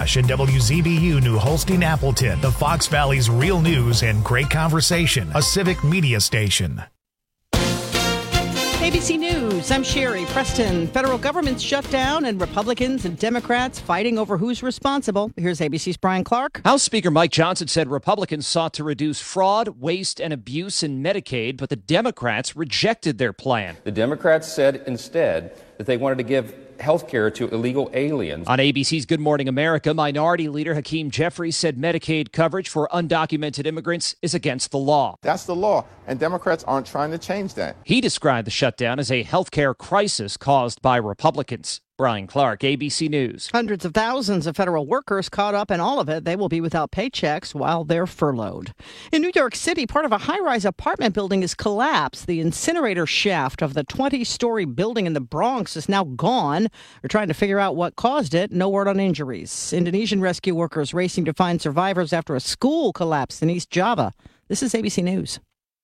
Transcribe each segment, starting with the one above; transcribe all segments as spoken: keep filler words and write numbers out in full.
McIntosh and W Z B U New Holstein Appleton, the Fox Valley's real news and great conversation, a civic media station. A B C News, I'm Sherry Preston. Federal government's shut down and Republicans and Democrats fighting over who's responsible. Here's A B C's Brian Clark. House Speaker Mike Johnson said Republicans sought to reduce fraud, waste, and abuse in Medicaid, but the Democrats rejected their plan. The Democrats said instead that they wanted to give health care to illegal aliens. On A B C's Good Morning America, Minority Leader Hakeem Jeffries said Medicaid coverage for undocumented immigrants is against the law. That's the law, and Democrats aren't trying to change that. He described the shutdown as a health care crisis caused by Republicans. Brian Clark, A B C News. Hundreds of thousands of federal workers caught up in all of it. They will be without paychecks while they're furloughed. In New York City, part of a high-rise apartment building is collapsed. The incinerator shaft of the twenty-story building in the Bronx is now gone. They're trying to figure out what caused it. No word on injuries. Indonesian rescue workers racing to find survivors after a school collapsed in East Java. This is A B C News.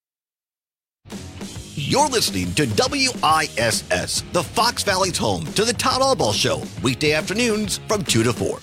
You're listening to W I S S, the Fox Valley's home to the Todd Albaugh Show, weekday afternoons from two to four.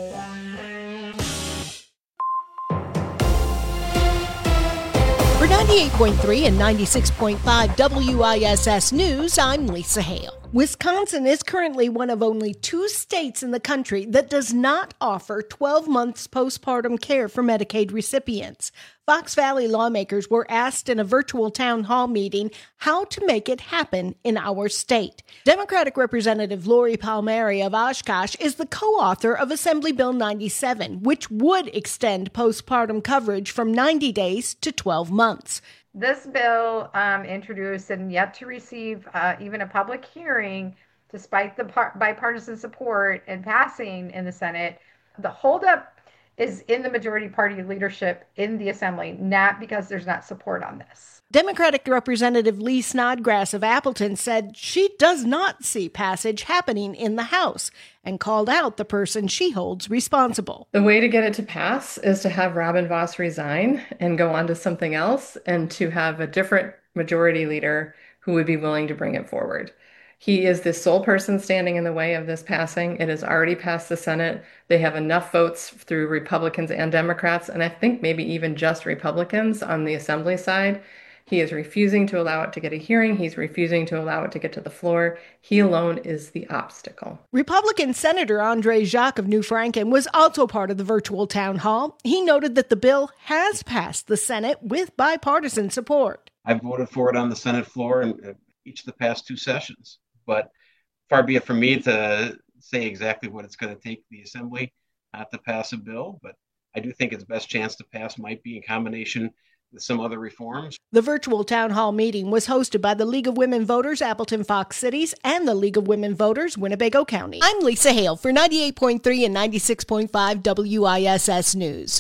For ninety-eight point three and ninety-six point five W I S S News, I'm Lisa Hale. Wisconsin is currently one of only two states in the country that does not offer twelve months postpartum care for Medicaid recipients. Fox Valley lawmakers were asked in a virtual town hall meeting how to make it happen in our state. Democratic Representative Lori Palmieri of Oshkosh is the co-author of Assembly Bill ninety-seven, which would extend postpartum coverage from ninety days to twelve months. This bill, um, introduced and yet to receive uh, even a public hearing, despite the par- bipartisan support and passing in the Senate, the holdup is in the majority party leadership in the Assembly, not because there's not support on this. Democratic Representative Lee Snodgrass of Appleton said she does not see passage happening in the House and called out the person she holds responsible. The way to get it to pass is to have Robin Vos resign and go on to something else, and to have a different majority leader who would be willing to bring it forward. He is the sole person standing in the way of this passing. It has already passed the Senate. They have enough votes through Republicans and Democrats, and I think maybe even just Republicans on the Assembly side. He is refusing to allow it to get a hearing. He's refusing to allow it to get to the floor. He alone is the obstacle. Republican Senator Andre Jacques of New Franken was also part of the virtual town hall. He noted that the bill has passed the Senate with bipartisan support. I've voted for it on the Senate floor in each of the past two sessions, but far be it from me to say exactly what it's going to take the Assembly uh, to pass a bill, but I do think its best chance to pass might be in combination with some other reforms. The virtual town hall meeting was hosted by the League of Women Voters Appleton Fox Cities and the League of Women Voters Winnebago County. I'm Lisa Hale for ninety-eight point three and ninety-six point five W I S S News.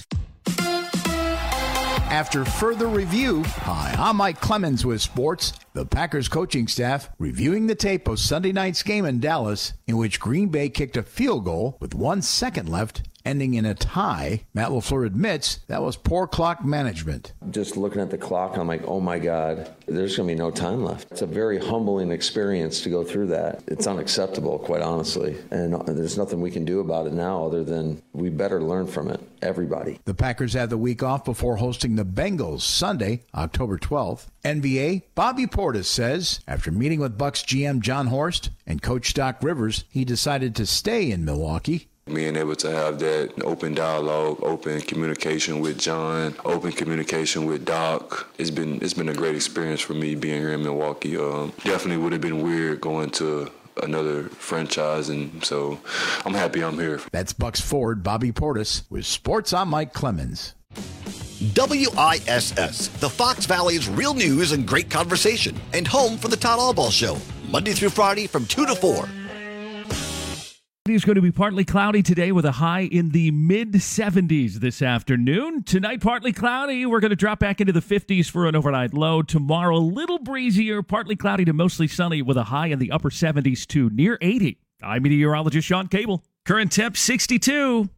After further review, hi, I'm Mike Clemens with sports. The Packers coaching staff reviewing the tape of Sunday night's game in Dallas, in which Green Bay kicked a field goal with one second left, ending in a tie. Matt LaFleur admits that was poor clock management. Just looking at the clock, I'm like, oh my God, there's going to be no time left. It's a very humbling experience to go through that. It's unacceptable, quite honestly. And there's nothing we can do about it now other than we better learn from it, everybody. The Packers have the week off before hosting the Bengals Sunday, October twelfth. N B A, Bobby Portis says, after meeting with Bucks G M John Horst and Coach Doc Rivers, he decided to stay in Milwaukee. Being able to have that open dialogue, open communication with John, open communication with Doc, it's been it's been a great experience for me being here in Milwaukee. Um, definitely would have been weird going to another franchise, and so I'm happy I'm here. That's Bucks forward Bobby Portis with Sports. I'm Mike Clemens. W I S S, the Fox Valley's real news and great conversation, and home for the Todd Albaugh Show, Monday through Friday from two to four. It's going to be partly cloudy today with a high in the mid seventies this afternoon. Tonight, partly cloudy. We're going to drop back into the fifties for an overnight low. Tomorrow, a little breezier, partly cloudy to mostly sunny with a high in the upper seventies to near eighty. I'm meteorologist Sean Cable. Current temp sixty-two.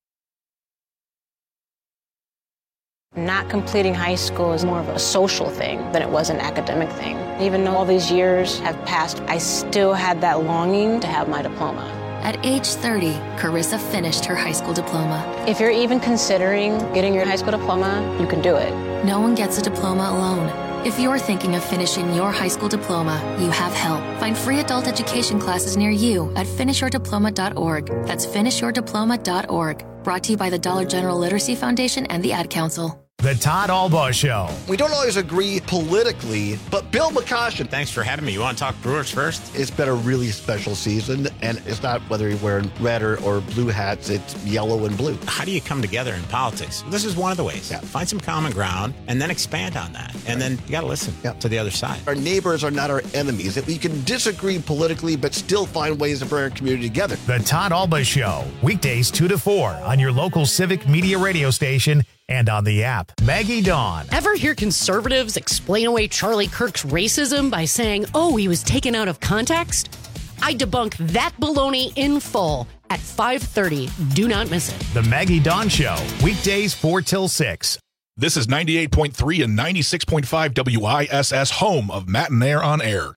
Not completing high school is more of a social thing than it was an academic thing. Even though all these years have passed, I still had that longing to have my diploma. At age thirty, Carissa finished her high school diploma. If you're even considering getting your high school diploma, you can do it. No one gets a diploma alone. If you're thinking of finishing your high school diploma, you have help. Find free adult education classes near you at finish your diploma dot org. That's finish your diploma dot org. Brought to you by the Dollar General Literacy Foundation and the Ad Council. The Todd Albaugh Show. We don't always agree politically, but Bill McCoshen. Thanks for having me. You want to talk Brewers first? It's been a really special season, and it's not whether you're wearing red or, or blue hats, it's yellow and blue. How do you come together in politics? This is one of the ways. Yeah. Find some common ground and then expand on that. And then you got to listen yeah. to the other side. Our neighbors are not our enemies. That we can disagree politically, but still find ways to bring our community together. The Todd Albaugh Show, weekdays two to four on your local Civic Media radio station and on the app. Maggie Dawn. Ever hear conservatives explain away Charlie Kirk's racism by saying, oh, he was taken out of context? I debunk that baloney in full at five thirty. Do not miss it. The Maggie Dawn Show, weekdays four till six. This is ninety-eight point three and ninety-six point five W I S S, home of Matt and Air on Air.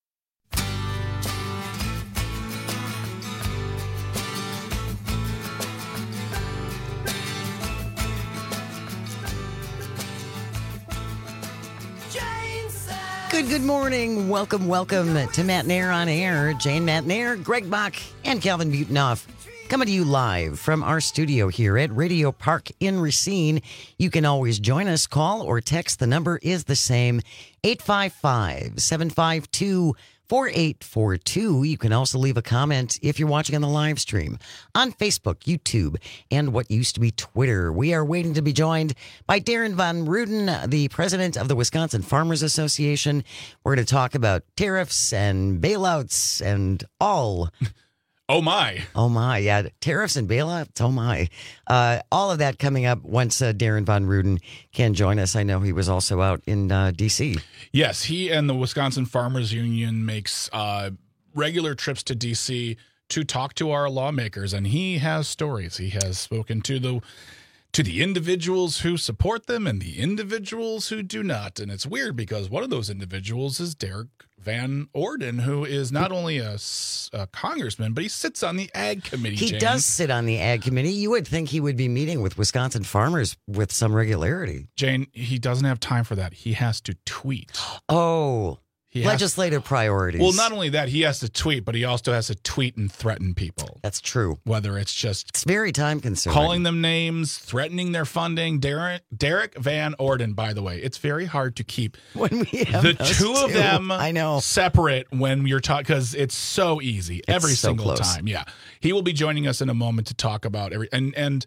Good, good morning. Welcome, welcome to Matt and Air on Air. Jane Matt and Air, Greg Bach, and Calvin Butenoff coming to you live from our studio here at Radio Park in Racine. You can always join us, call or text. The number is the same, eight five five, seven five two, four eight four two. You can also leave a comment if you're watching on the live stream on Facebook, YouTube, and what used to be Twitter. We are waiting to be joined by Darren Von Ruden, the president of the Wisconsin Farmers Association. We're going to talk about tariffs and bailouts and all. Oh, my. Oh, my. Yeah. Tariffs and bailouts. Oh, my. Uh, all of that coming up once uh, Darren Von Ruden can join us. I know he was also out in uh, D C. Yes, he and the Wisconsin Farmers Union makes uh, regular trips to D C to talk to our lawmakers, and he has stories. He has spoken to the to the individuals who support them and the individuals who do not. And it's weird because one of those individuals is Derek Van Orden, who is not only a, a congressman, but he sits on the Ag Committee. He Jane. does sit on the Ag Committee. You would think he would be meeting with Wisconsin farmers with some regularity. Jane, he doesn't have time for that. He has to tweet. Oh, he legislative to, priorities. Well, not only that, he has to tweet, but he also has to tweet and threaten people. That's true. Whether it's just it's very time consuming, calling them names, threatening their funding. Derek Derek Van Orden, by the way, it's very hard to keep when we have the two of two. them. I know separate when you're talking because it's so easy it's every so single close. time. Yeah, he will be joining us in a moment to talk about every and and.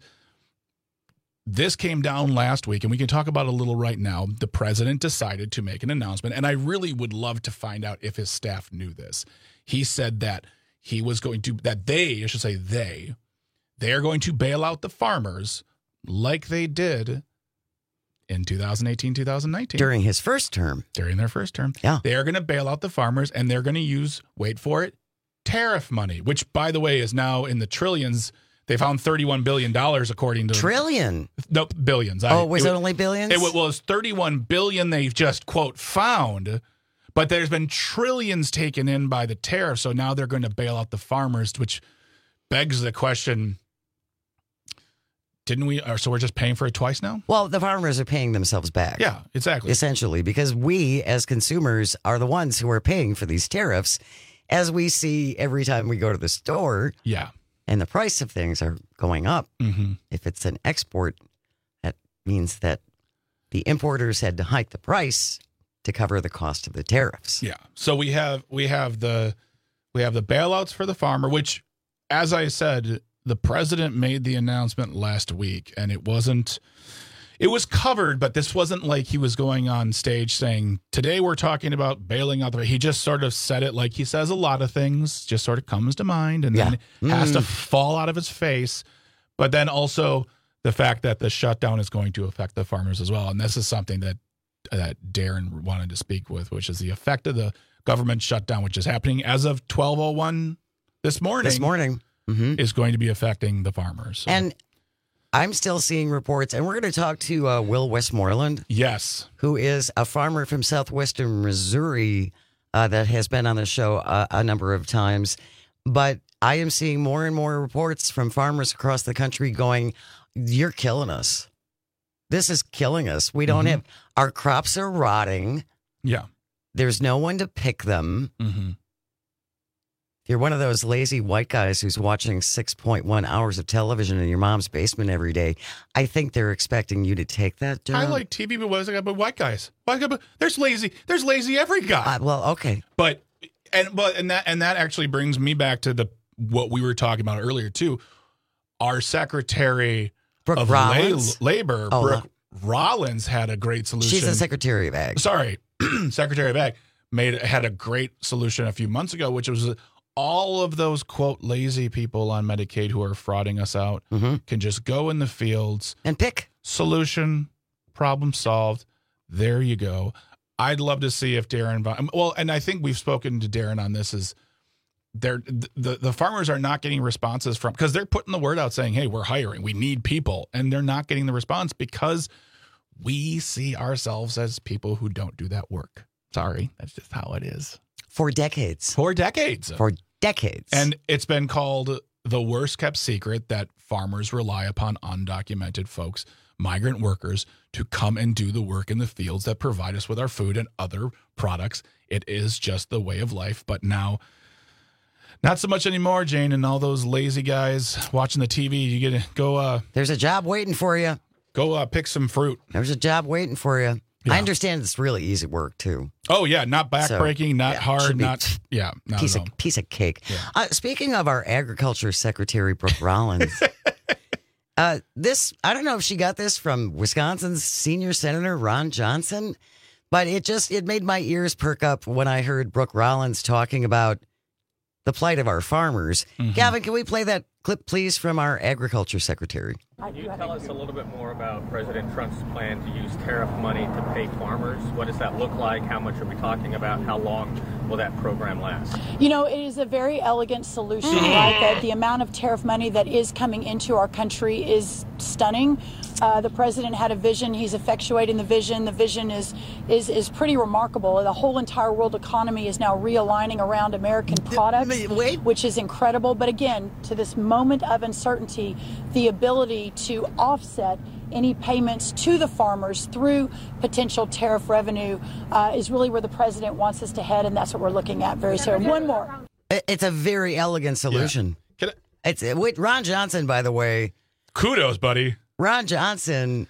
This came down last week, and we can talk about it a little right now. The president decided to make an announcement, and I really would love to find out if his staff knew this. He said that he was going to, that they, I should say they, they are going to bail out the farmers like they did in two thousand eighteen, two thousand nineteen. During his first term. During their first term. Yeah. They are going to bail out the farmers, and they're going to use, wait for it, tariff money, which, by the way, is now in the trillions. They found thirty-one billion dollars according to... Trillion? No, billions. Oh, I, was it, it only billions? It was thirty-one billion dollars they've just, quote, found, but there's been trillions taken in by the tariff, so now they're going to bail out the farmers, which begs the question, didn't we... Or so we're just paying for it twice now? Well, the farmers are paying themselves back. Yeah, exactly. Essentially, because we, as consumers, are the ones who are paying for these tariffs, as we see every time we go to the store. Yeah. And the price of things are going up. Mm-hmm. If it's an export, that means that the importers had to hike the price to cover the cost of the tariffs. Yeah. So we have we have the we have the bailouts for the farmer, which, as I said, the president made the announcement last week, and it wasn't. It was covered, but this wasn't like he was going on stage saying, today we're talking about bailing out the... He just sort of said it like he says a lot of things, just sort of comes to mind, and yeah. then mm. has to fall out of his face. But then also the fact that the shutdown is going to affect the farmers as well. And this is something that, that Darren wanted to speak with, which is the effect of the government shutdown, which is happening as of twelve oh one this morning. This morning. Mm-hmm. Is going to be affecting the farmers. So. And... I'm still seeing reports, and we're going to talk to uh, Will Westmoreland. Yes. Who is a farmer from southwestern Missouri uh, that has been on the show uh, a number of times. But I am seeing more and more reports from farmers across the country going, you're killing us. This is killing us. We don't Mm-hmm. have, our crops are rotting. Yeah. There's no one to pick them. Mm-hmm. If you're one of those lazy white guys who's watching six point one hours of television in your mom's basement every day, I think they're expecting you to take that job. I like T V, but what is it about white guys? White guy, but there's lazy. There's lazy every guy. Uh, well, okay. But and but and that and that actually brings me back to the what we were talking about earlier too. Our Secretary Brooke of Rollins? La- Labor, Oh, Brooke Rollins, had a great solution. She's the Secretary of Ag. Sorry, Secretary of Ag made had a great solution a few months ago, which was all of those quote lazy people on Medicaid who are frauding us out Mm-hmm. can just go in the fields and pick. Solution, problem solved. There you go. I'd love to see if Darren, well, and I think we've spoken to Darren on this, is they're, the, the farmers are not getting responses from, because they're putting the word out saying, hey, we're hiring, we need people. And they're not getting the response because we see ourselves as people who don't do that work. Sorry, that's just how it is. For decades. For decades. For decades. And it's been called the worst kept secret that farmers rely upon undocumented folks, migrant workers, to come and do the work in the fields that provide us with our food and other products. It is just the way of life. But now, not so much anymore, Jane, and all those lazy guys watching the T V. You get to go. Uh, There's a job waiting for you. Go uh, pick some fruit. There's a job waiting for you. Yeah. I understand it's really easy work, too. Oh, yeah. Not backbreaking, So, not yeah, hard, should be not, yeah, not piece at of all. piece of cake. Uh, speaking of our Agriculture Secretary, Brooke Rollins, uh, this, I don't know if she got this from Wisconsin's senior senator, Ron Johnson, but it just, it made my ears perk up when I heard Brooke Rollins talking about the plight of our farmers. Mm-hmm. Gavin, can we play that clip, please, from our Agriculture Secretary? Can you tell us a little bit more about President Trump's plan to use tariff money to pay farmers? What does that look like? How much are we talking about? How long will that program last? You know, it is a very elegant solution, right? The, the amount of tariff money that is coming into our country is stunning. Uh, the president had a vision. He's effectuating the vision. The vision is is is pretty remarkable. The whole entire world economy is now realigning around American products, which is incredible. But again, to this moment of uncertainty, the ability to offset any payments to the farmers through potential tariff revenue uh, is really where the president wants us to head, and that's what we're looking at very soon. One more. It's a very elegant solution. Yeah. It's with Ron Johnson, by the way. Kudos, buddy. Ron Johnson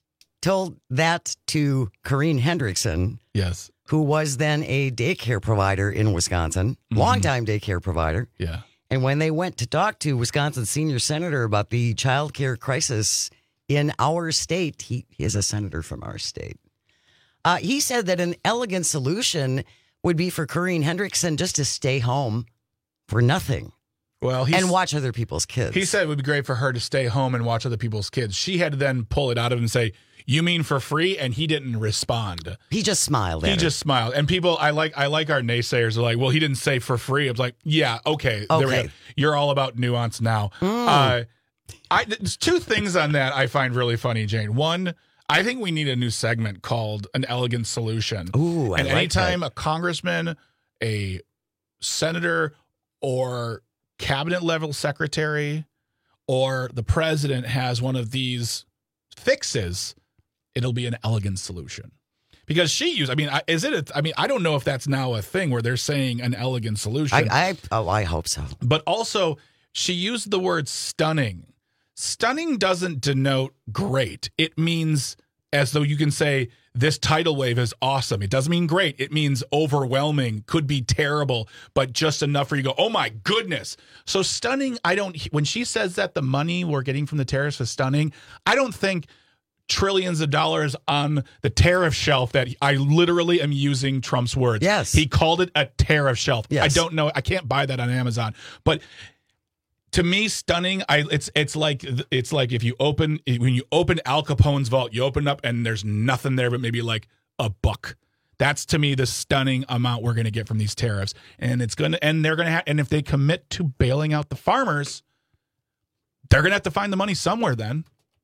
told that to Corrine Hendrickson. Yes. Who was then a daycare provider in Wisconsin, Mm-hmm. longtime daycare provider. Yeah. And when they went to talk to Wisconsin's senior senator about the child care crisis in our state, he, he is a senator from our state. Uh, he said that an elegant solution would be for Corrine Hendrickson just to stay home for nothing. Well, he's, and watch other people's kids. He said it would be great for her to stay home and watch other people's kids. She had to then pull it out of him and say, "You mean for free?" And he didn't respond. He just smiled at He her. just smiled. And people, I like I like our naysayers are like, well, he didn't say for free. I was like, yeah, okay. There we Okay. go. You're all about nuance now. Mm. Uh, I, there's two things on that I find really funny, Jane. One, I think we need a new segment called An Elegant Solution. Ooh, I and like anytime that. a congressman, a senator, or cabinet level secretary, or the president has one of these fixes, it'll be an elegant solution. Because she used, I mean, I- is it, a, I mean, I don't know if that's now a thing where they're saying an elegant solution. I, I oh, I hope so. But also, she used the word stunning. Stunning doesn't denote great. It means as though you can say, this tidal wave is awesome. It doesn't mean great. It means overwhelming, could be terrible, but just enough for you to go, oh my goodness. So stunning, I don't, when she says that the money we're getting from the tariffs is stunning, I don't think trillions of dollars on the tariff shelf that I literally am using Trump's words. Yes. He called it a tariff shelf. Yes. I don't know. I can't buy that on Amazon. But to me, stunning, I it's it's like it's like if you open when you open Al Capone's vault, you open up and there's nothing there but maybe like a buck. That's to me the stunning amount we're going to get from these tariffs, and it's going to and they're going to have and if they commit to bailing out the farmers, they're going to have to find the money somewhere then.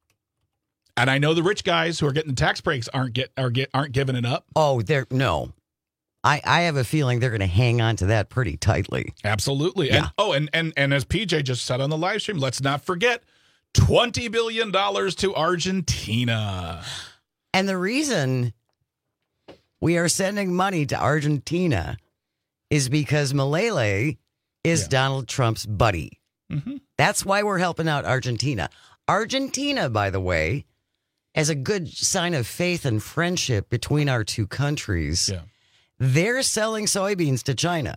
And I know the rich guys who are getting the tax breaks aren't get are get aren't giving it up. Oh, they're no. I, I have a feeling they're going to hang on to that pretty tightly. Absolutely. Yeah. And, oh, and, and, and as P J just said on the live stream, let's not forget twenty billion dollars to Argentina. And the reason we are sending money to Argentina is because Malele is yeah. Donald Trump's buddy. Mm-hmm. That's why we're helping out Argentina. Argentina, by the way, as a good sign of faith and friendship between our two countries, yeah. they're selling soybeans to China.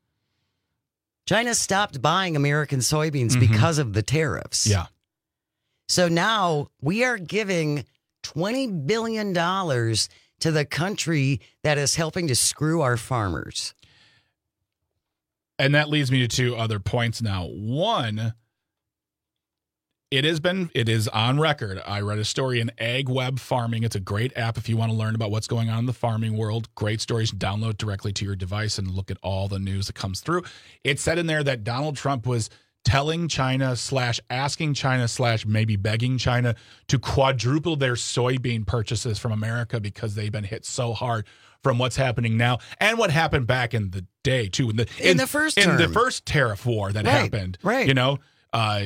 China stopped buying American soybeans mm-hmm. because of the tariffs. Yeah. So now we are giving twenty billion dollars to the country that is helping to screw our farmers. And that leads me to two other points now. One, it has been, it is on record. I read a story in Ag Web Farming. It's a great app if you want to learn about what's going on in the farming world. Great stories. Download directly to your device and look at all the news that comes through. It said in there that Donald Trump was telling China slash asking China slash maybe begging China to quadruple their soybean purchases from America because they've been hit so hard from what's happening now and what happened back in the day too. In the, in, in the first in term. the first tariff war that right, happened, right? You know, uh,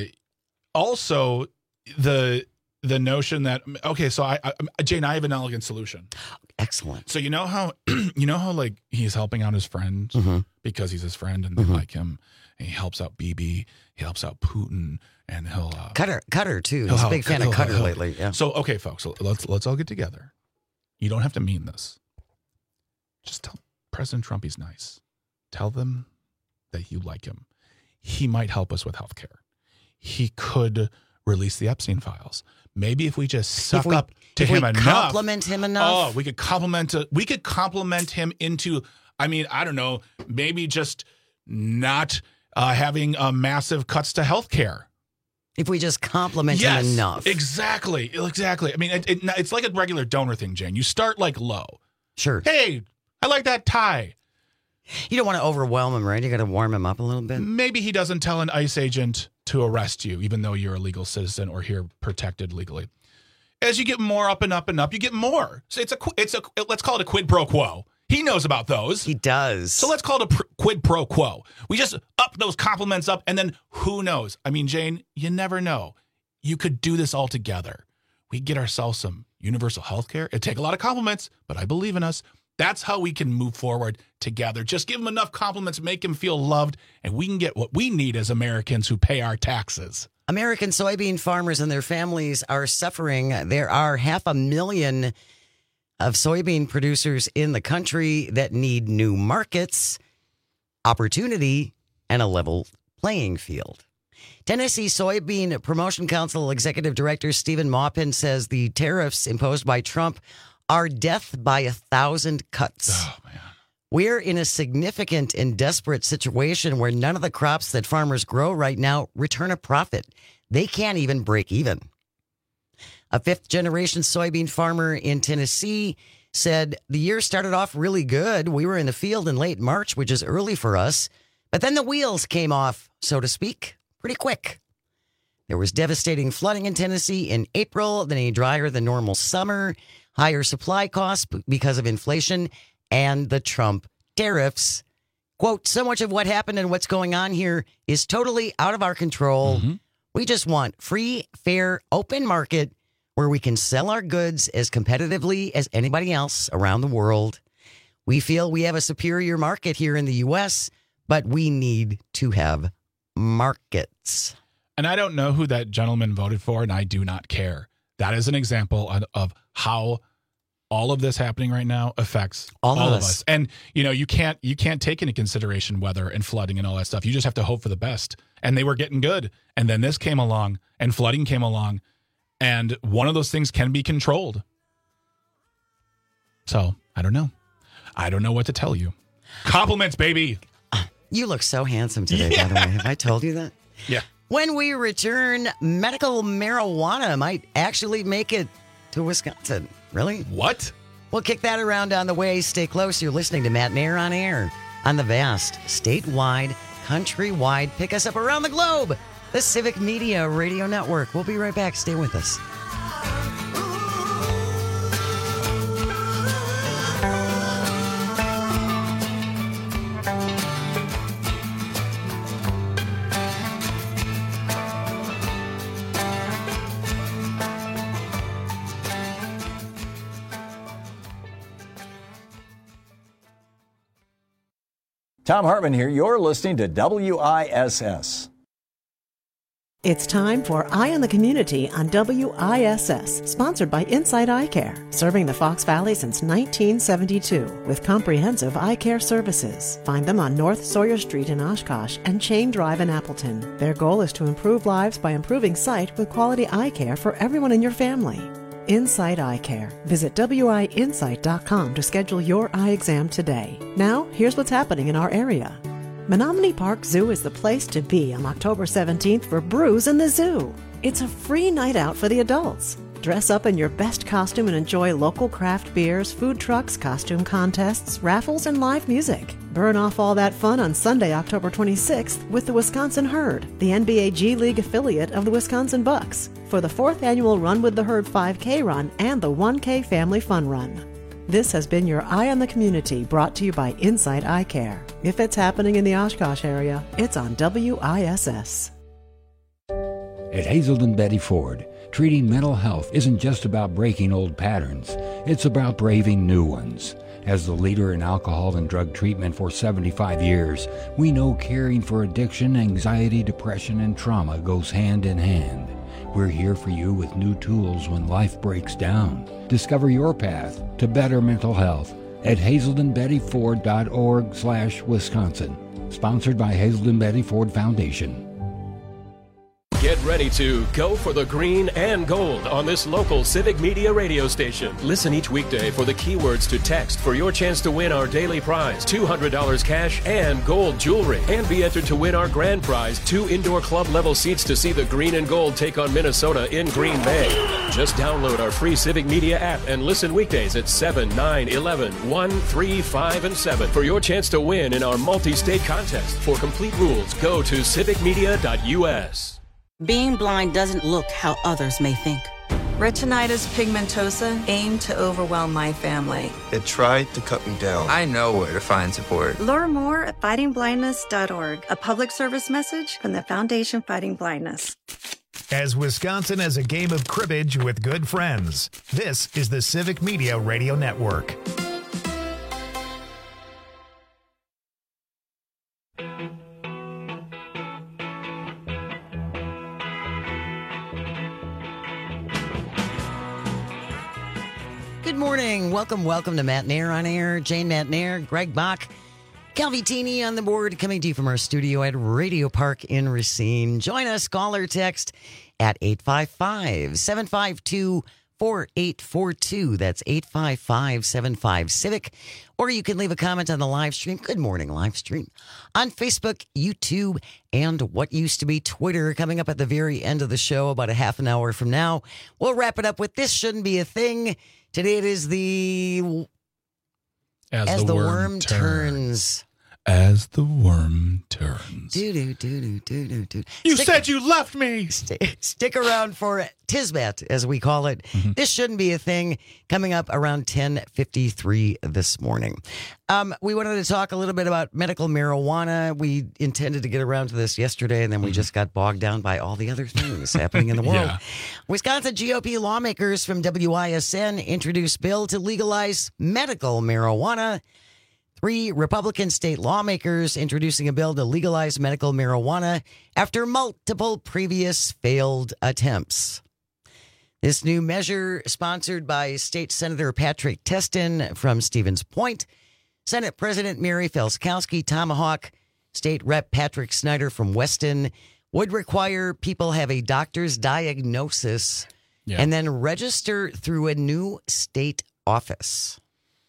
also the the notion that okay, so I, I Jane, I have an elegant solution. Excellent. So you know how you know how like he's helping out his friends mm-hmm. because he's his friend and they mm-hmm. like him. And he helps out Bibi. He helps out Putin, and he'll uh, Cutter. Cutter too. He's a big fan of Cutter lately. Yeah. So okay, folks, so let's let's all get together. You don't have to mean this. Just tell President Trump he's nice. Tell them that you like him. He might help us with health care. He could release the Epstein files. Maybe if we just suck we, up to if him we enough. Compliment him enough. Oh, we could compliment. A, we could compliment him into. I mean, I don't know. Maybe just not uh, having uh, massive cuts to health care. If we just compliment yes, him enough. Exactly. Exactly. I mean, it, it, it's like a regular donor thing, Jane. You start like low. Sure. Hey, I like that tie. You don't want to overwhelm him, right? You got to warm him up a little bit. Maybe he doesn't tell an ICE agent to arrest you, even though you're a legal citizen or here protected legally. As you get more up and up and up, you get more. So it's a, it's a, let's call it a quid pro quo. He knows about those. He does. So let's call it a pr- quid pro quo. We just up those compliments up, and then who knows? I mean, Jane, you never know. You could do this all together. We get ourselves some universal health care. It'd take a lot of compliments, but I believe in us. That's how we can move forward together. Just give him enough compliments, make him feel loved, and we can get what we need as Americans who pay our taxes. American soybean farmers and their families are suffering. There are half a million of soybean producers in the country that need new markets, opportunity, and a level playing field. Tennessee Soybean Promotion Council Executive Director Stephen Maupin says the tariffs imposed by Trump are death by a thousand cuts. Oh, man. We're in a significant and desperate situation where none of the crops that farmers grow right now return a profit. They can't even break even. A fifth-generation soybean farmer in Tennessee said the year started off really good. We were in the field in late March, which is early for us. But then the wheels came off, so to speak, pretty quick. There was devastating flooding in Tennessee in April, then a drier than normal summer, higher supply costs because of inflation, and the Trump tariffs. Quote, so much of what happened and what's going on here is totally out of our control. Mm-hmm. We just want free, fair, open market where we can sell our goods as competitively as anybody else around the world. We feel we have a superior market here in the U S, but we need to have markets. And I don't know who that gentleman voted for, and I do not care. That is an example of, of how all of this happening right now affects all, all of, of us. us. And you know, you can't you can't take into consideration weather and flooding and all that stuff. You just have to hope for the best. And they were getting good. And then this came along and flooding came along. And one of those things can be controlled. So I don't know. I don't know what to tell you. Compliments, baby. You look so handsome today, yeah. by the way. Have I told you that? Yeah. When we return, medical marijuana might actually make it to Wisconsin. Really? What? We'll kick that around on the way. Stay close. You're listening to Matt Nair on Air on the vast, statewide, countrywide, pick us up around the globe, the Civic Media Radio Network. We'll be right back. Stay with us. Tom Hartman here. You're listening to W I S S. It's time for Eye on the Community on W I S S, sponsored by Insight Eye Care, serving the Fox Valley since nineteen seventy-two with comprehensive eye care services. Find them on North Sawyer Street in Oshkosh and Chain Drive in Appleton. Their goal is to improve lives by improving sight with quality eye care for everyone in your family. Insight Eye Care. Visit W I insight dot com to schedule your eye exam today. Now, here's what's happening in our area. Menominee Park Zoo is the place to be on October seventeenth for Brews in the Zoo. It's a free night out for the adults. Dress up in your best costume and enjoy local craft beers, food trucks, costume contests, raffles, and live music. Burn off all that fun on Sunday, October twenty-sixth with the Wisconsin Herd, the N B A G League affiliate of the Wisconsin Bucks, for the fourth annual Run with the Herd five K run and the one K Family Fun Run. This has been your Eye on the Community, brought to you by Insight Eye Care. If it's happening in the Oshkosh area, it's on W I S S. At Hazelden Betty Ford, treating mental health isn't just about breaking old patterns. It's about braving new ones. As the leader in alcohol and drug treatment for seventy-five years, we know caring for addiction, anxiety, depression, and trauma goes hand in hand. We're here for you with new tools when life breaks down. Discover your path to better mental health at hazelden betty ford dot org slash Wisconsin. Sponsored by Hazelden Betty Ford Foundation. Get ready to go for the green and gold on this local Civic Media radio station. Listen each weekday for the keywords to text for your chance to win our daily prize, two hundred dollars cash and gold jewelry. And be entered to win our grand prize, two indoor club level seats to see the green and gold take on Minnesota in Green Bay. Just download our free Civic Media app and listen weekdays at seven, nine, eleven, one, three, five, and seven for your chance to win in our multi-state contest. For complete rules, go to civic media dot U S. Being blind doesn't look how others may think. Retinitis pigmentosa aimed to overwhelm my family. It tried to cut me down. I know where to find support. Learn more at fighting blindness dot org, a public service message from the Foundation Fighting Blindness. As Wisconsin as a game of cribbage with good friends, this is the Civic Media Radio Network. Good morning. Welcome, welcome to Matt Nair on Air. Jane Matt Nair, Greg Bach, Calvi Teeny on the board, coming to you from our studio at Radio Park in Racine. Join us, call or text at eight five five, seven five two, four eight four two. That's eight five five, seven five, CIVIC. Or you can leave a comment on the live stream. Good morning, live stream. On Facebook, YouTube, and what used to be Twitter. Coming up at the very end of the show, about a half an hour from now. We'll wrap it up with This Shouldn't Be a Thing. Today it is the As, As the, the Worm, Worm turn. Turns. As the Worm Turns. Do do do do do do do. You Stick, said you left me. Stick, stick around for Tisbat, as we call it. Mm-hmm. This Shouldn't Be a Thing. Coming up around ten fifty-three this morning. Um, we wanted to talk a little bit about medical marijuana. We intended to get around to this yesterday, and then we mm-hmm. just got bogged down by all the other things happening in the world. Yeah. Wisconsin G O P lawmakers from W I S N introduced bill to legalize medical marijuana. Three Republican state lawmakers introducing a bill to legalize medical marijuana after multiple previous failed attempts. This new measure, sponsored by State Senator Patrick Testin from Stevens Point, Senate President Mary Felskowski Tomahawk, State Rep Patrick Snyder from Weston, would require people have a doctor's diagnosis yeah. and then register through a new state office.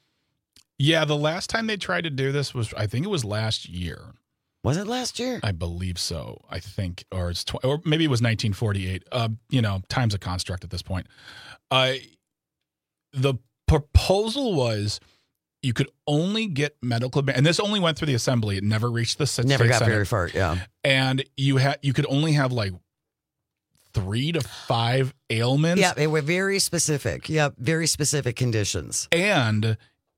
Yeah, the last time they tried to do this was, I think it was last year. Was it last year? I believe so. I think, or it's, tw- or maybe it was nineteen forty-eight. Uh, you know, time's a construct at this point. Uh, the proposal was you could only get medical, and this only went through the assembly. It never reached the state Never got Senate. very far. Yeah, and you had you could only have like three to five ailments. Yeah, they were very specific. Yeah, very specific conditions, and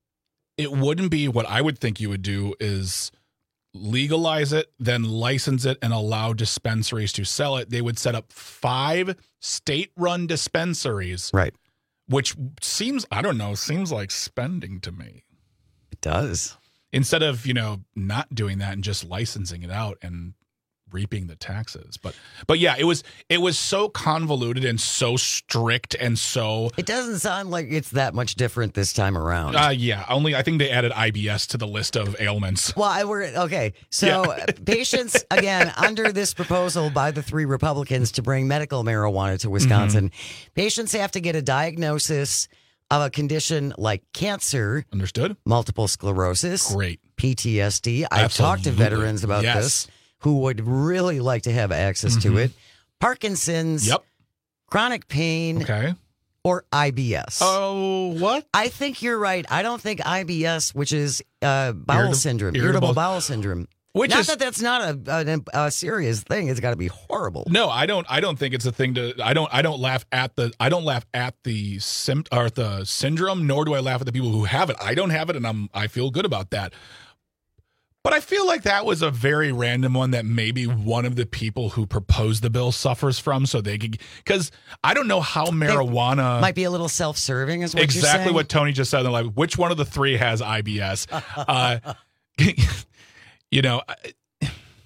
it wouldn't be what I would think you would do is legalize it, then license it, and allow dispensaries to sell it. They would set up five state-run dispensaries. Right. Which seems, I don't know, seems like spending to me. It does. instead of, you know, not doing that and just licensing it out and reaping the taxes. But but yeah, it was it was so convoluted and so strict and so It doesn't sound like it's that much different this time around. uh yeah, only I think they added I B S to the list of ailments. Well, I were okay. So Yeah. patients again under this proposal by the three Republicans to bring medical marijuana to Wisconsin, Mm-hmm. patients have to get a diagnosis of a condition like cancer, understood, multiple sclerosis, great, P T S D. I've talked to Absolutely. veterans about Yes. this who would really like to have access Mhm. to it. Parkinson's, Yep. chronic pain, Okay. or I B S. Oh, what? I think you're right. I don't think I B S, which is uh, bowel Irritable- syndrome, irritable- irritable bowel syndrome. Which not is- that that's not a, a, a serious thing. It's got to be horrible. No, I don't. I don't think it's a thing to. I don't. I don't laugh at the. I don't laugh at the sim or the syndrome. Nor do I laugh at the people who have it. I don't have it, and I'm. I feel good about that. But I feel like that was a very random one that maybe one of the people who proposed the bill suffers from, so they could. Because I don't know how marijuana Might be a little self-serving, is what you're exactly saying? what Tony just said. Like, which one of the three has I B S? uh, you know. I-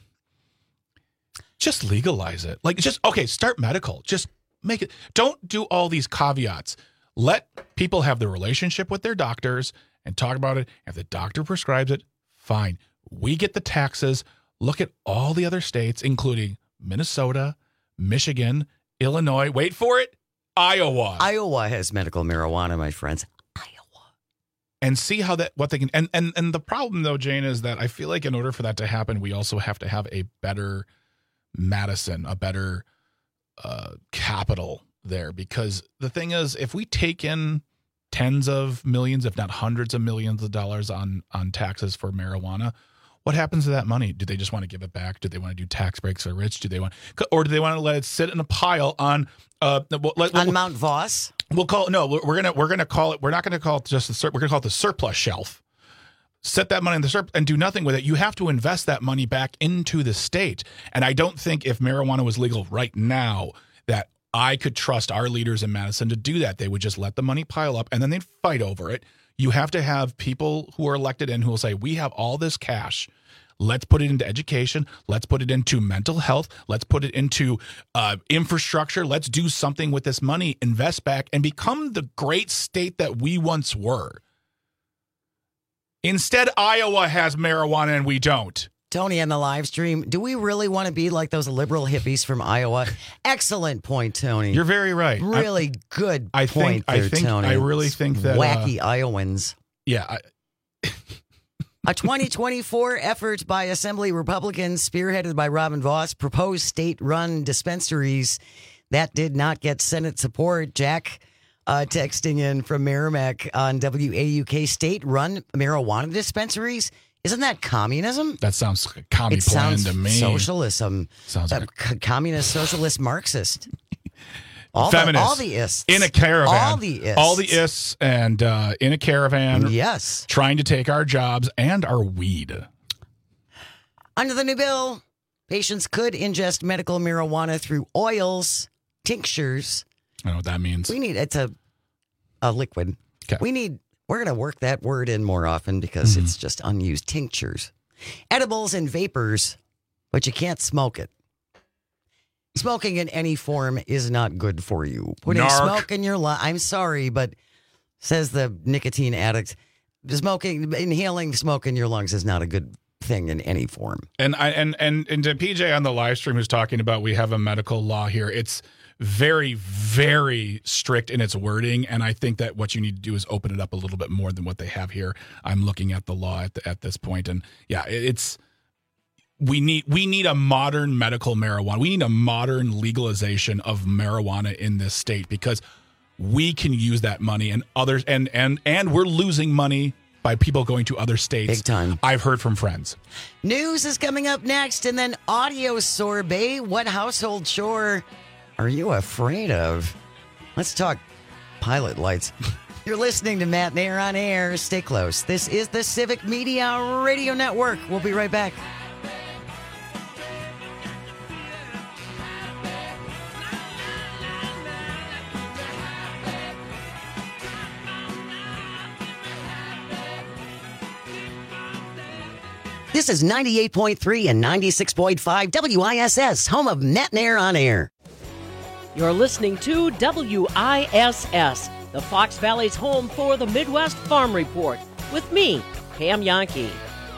Just legalize it. Like, just, okay, start medical. Just make it. Don't do all these caveats. Let people have the relationship with their doctors and talk about it. If the doctor prescribes it, fine. We get the taxes. Look at all the other states, including Minnesota, Michigan, Illinois. Wait for it. Iowa. Iowa has medical marijuana, my friends. And see how that, what they can, and, and, and the problem though, Jane, is that I feel like in order for that to happen, we also have to have a better Madison, a better uh, capital there. Because the thing is, if we take in tens of millions, if not hundreds of millions of dollars on, on taxes for marijuana, what happens to that money? Do they just want to give it back? Do they want to do tax breaks for rich? Do they want, or do they want to let it sit in a pile on, uh, let, on Mount Voss? We'll call it, no, we're gonna we're gonna call it. We're not gonna call it just the sur- we're gonna call it the surplus shelf. Set that money in the surplus and do nothing with it. You have to invest that money back into the state. And I don't think if marijuana was legal right now that I could trust our leaders in Madison to do that. They would just let the money pile up and then they'd fight over it. You have to have people who are elected in who will say, we have all this cash. Let's put it into education. Let's put it into mental health. Let's put it into uh, infrastructure. Let's do something with this money, invest back, and become the great state that we once were. Instead, Iowa has marijuana and we don't. Tony on the live stream, do we really want to be like those liberal hippies from Iowa? Excellent point, Tony. You're very right. Really I, good I point think, there, I think, Tony. I really think that wacky uh, Iowans. Yeah. I, A twenty twenty-four effort by Assembly Republicans, spearheaded by Robin Voss, proposed state-run dispensaries that did not get Senate support. Jack uh, texting in from Merrimack on W A U K, state-run marijuana dispensaries. Isn't that communism? That sounds like a commie it plan sounds to me. Socialism. Sounds uh, like c- communist, socialist, Marxist. All Feminist. The, all the ists. In a caravan. All the ists. All the ists and uh, in a caravan. Yes. Trying to take our jobs and our weed. Under the new bill, patients could ingest medical marijuana through oils, tinctures. I don't know what that means. We need, it's a, a liquid. Okay. We need, we're going to work that word in more often because Mm-hmm. it's just unused. Tinctures. Edibles and vapors, but you can't smoke it. Smoking in any form is not good for you. Putting Narc. smoke in your lungs, I'm sorry, but says the nicotine addict, smoking, inhaling smoke in your lungs is not a good thing in any form. And I and and and to P J on the live stream who's talking about we have a medical law here. It's very, very strict in its wording, and I think that what you need to do is open it up a little bit more than what they have here. I'm looking at the law at the, at this point, and yeah, it's we need we need a modern medical marijuana. We need a modern legalization of marijuana in this state because we can use that money and others, and and and we're losing money by people going to other states. Big time. I've heard from friends. News is coming up next, and then audio sorbet. What household chore are you afraid of? Let's talk pilot lights. You're listening to Matt Nair on air. Stay close. This is the Civic Media Radio Network. We'll be right back. This is ninety-eight point three and ninety-six point five W I S S, home of Matt Nair on Air. You're listening to W I S S, the Fox Valley's home for the Midwest Farm Report, with me, Pam Yankee.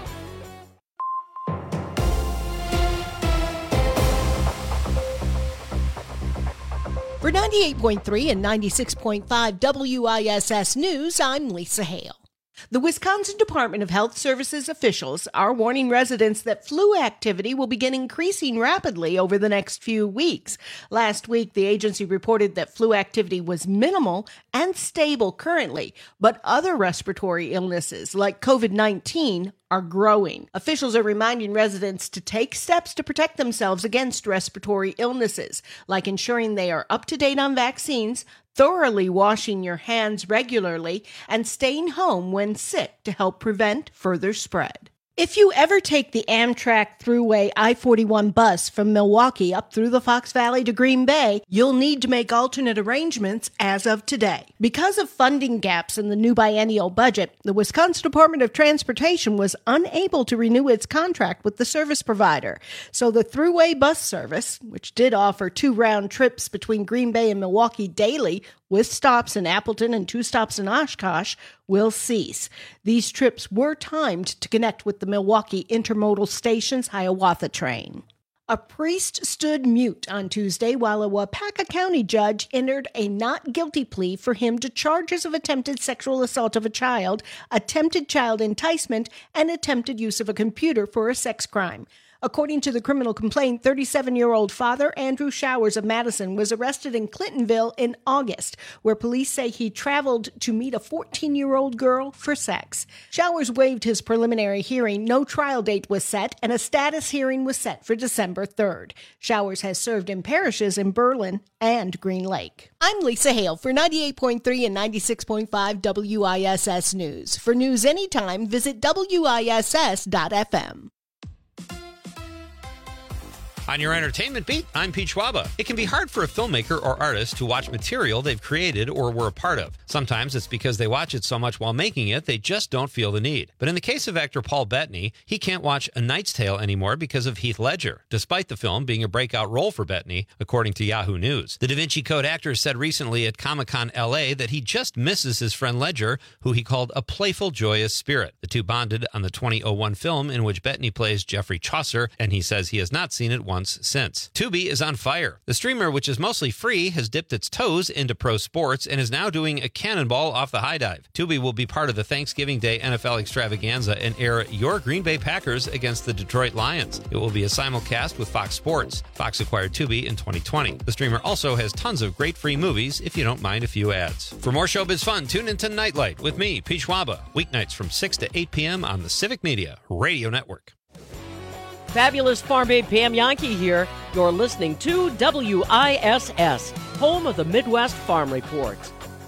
For ninety-eight point three and ninety-six point five W I S S News, I'm Lisa Hale. The Wisconsin Department of Health Services officials are warning residents that flu activity will begin increasing rapidly over the next few weeks. Last week, the agency reported that flu activity was minimal and stable currently, but other respiratory illnesses like COVID nineteen are growing. Officials are reminding residents to take steps to protect themselves against respiratory illnesses, like ensuring they are up to date on vaccines, thoroughly washing your hands regularly, and staying home when sick to help prevent further spread. If you ever take the Amtrak Thruway I forty-one bus from Milwaukee up through the Fox Valley to Green Bay, you'll need to make alternate arrangements as of today. Because of funding gaps in the new biennial budget, the Wisconsin Department of Transportation was unable to renew its contract with the service provider. So the Thruway bus service, which did offer two round trips between Green Bay and Milwaukee daily, with stops in Appleton and two stops in Oshkosh, will cease. These trips were timed to connect with the Milwaukee Intermodal Station's Hiawatha train. A priest stood mute on Tuesday while a Wapaka County judge entered a not guilty plea for him to charges of attempted sexual assault of a child, attempted child enticement, and attempted use of a computer for a sex crime. According to the criminal complaint, thirty-seven-year-old father Andrew Showers of Madison was arrested in Clintonville in August, where police say he traveled to meet a fourteen-year-old girl for sex. Showers waived his preliminary hearing, no trial date was set, and a status hearing was set for December third. Showers has served in parishes in Berlin and Green Lake. I'm Lisa Hale for ninety-eight point three and ninety-six point five W I S S News. For news anytime, visit W I S S dot F M. On your entertainment beat, I'm Pete Schwaba. It can be hard for a filmmaker or artist to watch material they've created or were a part of. Sometimes it's because they watch it so much while making it, they just don't feel the need. But in the case of actor Paul Bettany, he can't watch A Knight's Tale anymore because of Heath Ledger, despite the film being a breakout role for Bettany, according to Yahoo News. The Da Vinci Code actor said recently at Comic-Con L A that he just misses his friend Ledger, who he called a playful, joyous spirit. The two bonded on the two thousand one film in which Bettany plays Geoffrey Chaucer, and he says he has not seen it once since. Tubi is on fire. The streamer, which is mostly free, has dipped its toes into pro sports and is now doing a cannonball off the high dive. Tubi will be part of the Thanksgiving Day N F L extravaganza and air your Green Bay Packers against the Detroit Lions. It will be a simulcast with Fox Sports. Fox acquired Tubi in twenty twenty. The streamer also has tons of great free movies if you don't mind a few ads. For more showbiz fun, tune into Nightlight with me, Pete Schwaba, weeknights from six to eight p.m. on the Civic Media Radio Network. Fabulous Farm Babe Pam Yankee here. You're listening to W I S S, home of the Midwest Farm Report.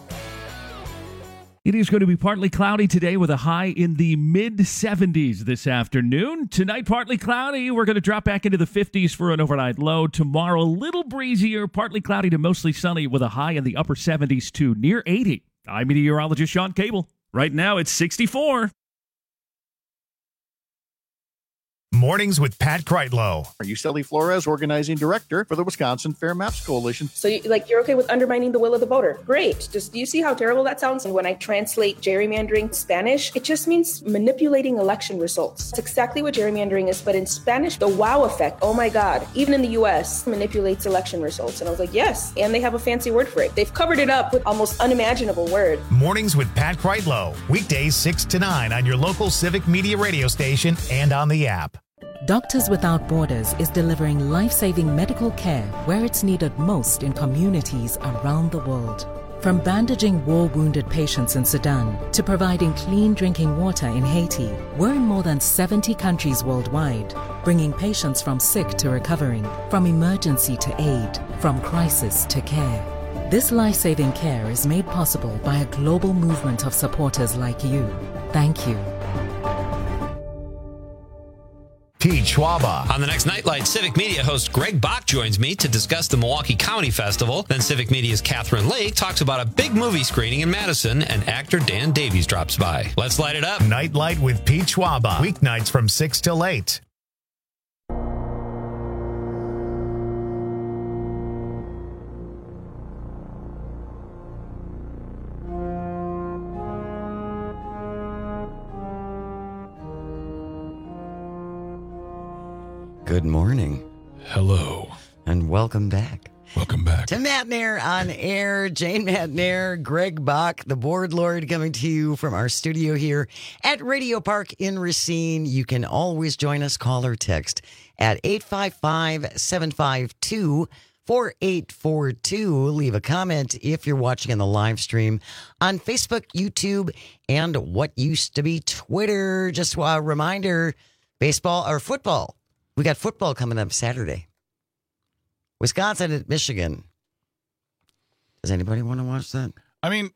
It is going to be partly cloudy today with a high in the mid seventies this afternoon. Tonight, partly cloudy. We're going to drop back into the fifties for an overnight low. Tomorrow, a little breezier, partly cloudy to mostly sunny with a high in the upper seventies to near eighty. I'm meteorologist Sean Cable. Right now, it's sixty-four. Mornings with Pat Kreitlow. Are you Sally Flores, organizing director for the Wisconsin Fair Maps Coalition? So, you, like, you're okay with undermining the will of the voter? Great. Just, do you see how terrible that sounds? And when I translate gerrymandering Spanish, it just means manipulating election results. It's exactly what gerrymandering is, but in Spanish, the wow effect, oh my God, even in the U S, manipulates election results. And I was like, yes, and they have a fancy word for it. They've covered it up with almost unimaginable word. Mornings with Pat Kreitlow. Weekdays six to nine on your local Civic Media radio station and on the app. Doctors Without Borders is delivering life-saving medical care where it's needed most in communities around the world. From bandaging war-wounded patients in Sudan to providing clean drinking water in Haiti, we're in more than seventy countries worldwide, bringing patients from sick to recovering, from emergency to aid, from crisis to care. This life-saving care is made possible by a global movement of supporters like you. Thank you. Pete Schwaba. On the next Nightlight, Civic Media host Greg Bach joins me to discuss the Milwaukee County Festival. Then Civic Media's Catherine Lake talks about a big movie screening in Madison, and actor Dan Davies drops by. Let's light it up. Nightlight with Pete Schwaba. Weeknights from six till eight. Good morning. Hello. And welcome back. Welcome back. To Matt Nair on air. Jane Matt Nair, Greg Bach, the board lord, coming to you from our studio here at Radio Park in Racine. You can always join us, call or text at eight five five, seven five two, four eight four two. Leave a comment if you're watching on the live stream on Facebook, YouTube, and what used to be Twitter. Just a reminder, baseball or football. We got football coming up Saturday. Wisconsin at Michigan. Does anybody want to watch that? I mean,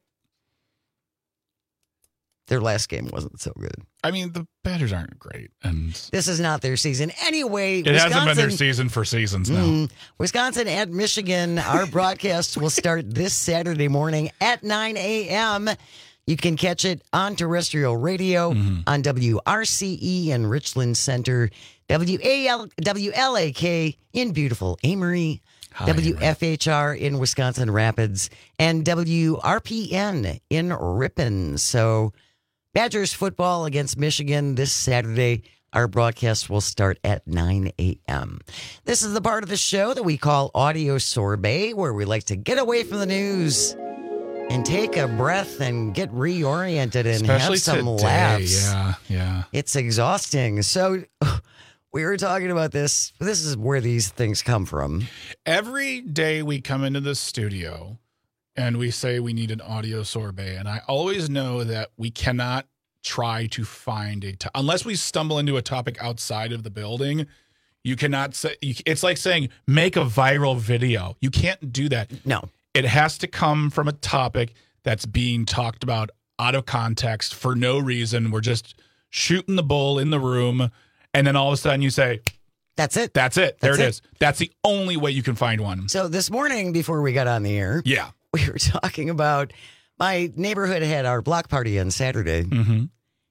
their last game wasn't so good. I mean, the Badgers aren't great, and this is not their season anyway. It Wisconsin, hasn't been their season for seasons now. Mm, Wisconsin at Michigan. Our broadcast will start this Saturday morning at nine a.m. You can catch it on terrestrial radio mm-hmm. on W R C E in Richland Center, W A L W L A K in beautiful Amory, Hi, W F H R in Wisconsin Rapids, and W R P N in Ripon. So Badgers football against Michigan this Saturday. Our broadcast will start at nine a.m. This is the part of the show that we call Audio Sorbet, where we like to get away from the news and take a breath and get reoriented and Especially have some today. laughs. Yeah, yeah. It's exhausting. So we were talking about this. This is where these things come from. Every day we come into the studio and we say we need an audio sorbet. And I always know that we cannot try to find a, to- unless we stumble into a topic outside of the building, you cannot say, it's like saying, make a viral video. You can't do that. No. It has to come from a topic that's being talked about out of context for no reason. We're just shooting the bull in the room, and then all of a sudden you say, that's it. That's it. There That's it it. is. That's the only way you can find one. So this morning, before we got on the air, yeah, we were talking about my neighborhood had our block party on Saturday, mm-hmm.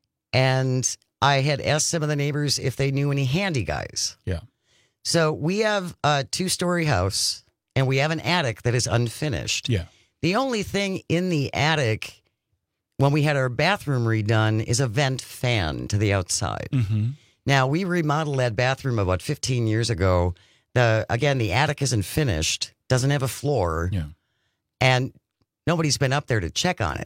and I had asked some of the neighbors if they knew any handy guys. Yeah. So we have a two-story house. And we have an attic that is unfinished. Yeah. The only thing in the attic when we had our bathroom redone is a vent fan to the outside. Mm-hmm. Now, we remodeled that bathroom about fifteen years ago. The Again, the attic isn't finished, doesn't have a floor. Yeah. And nobody's been up there to check on it.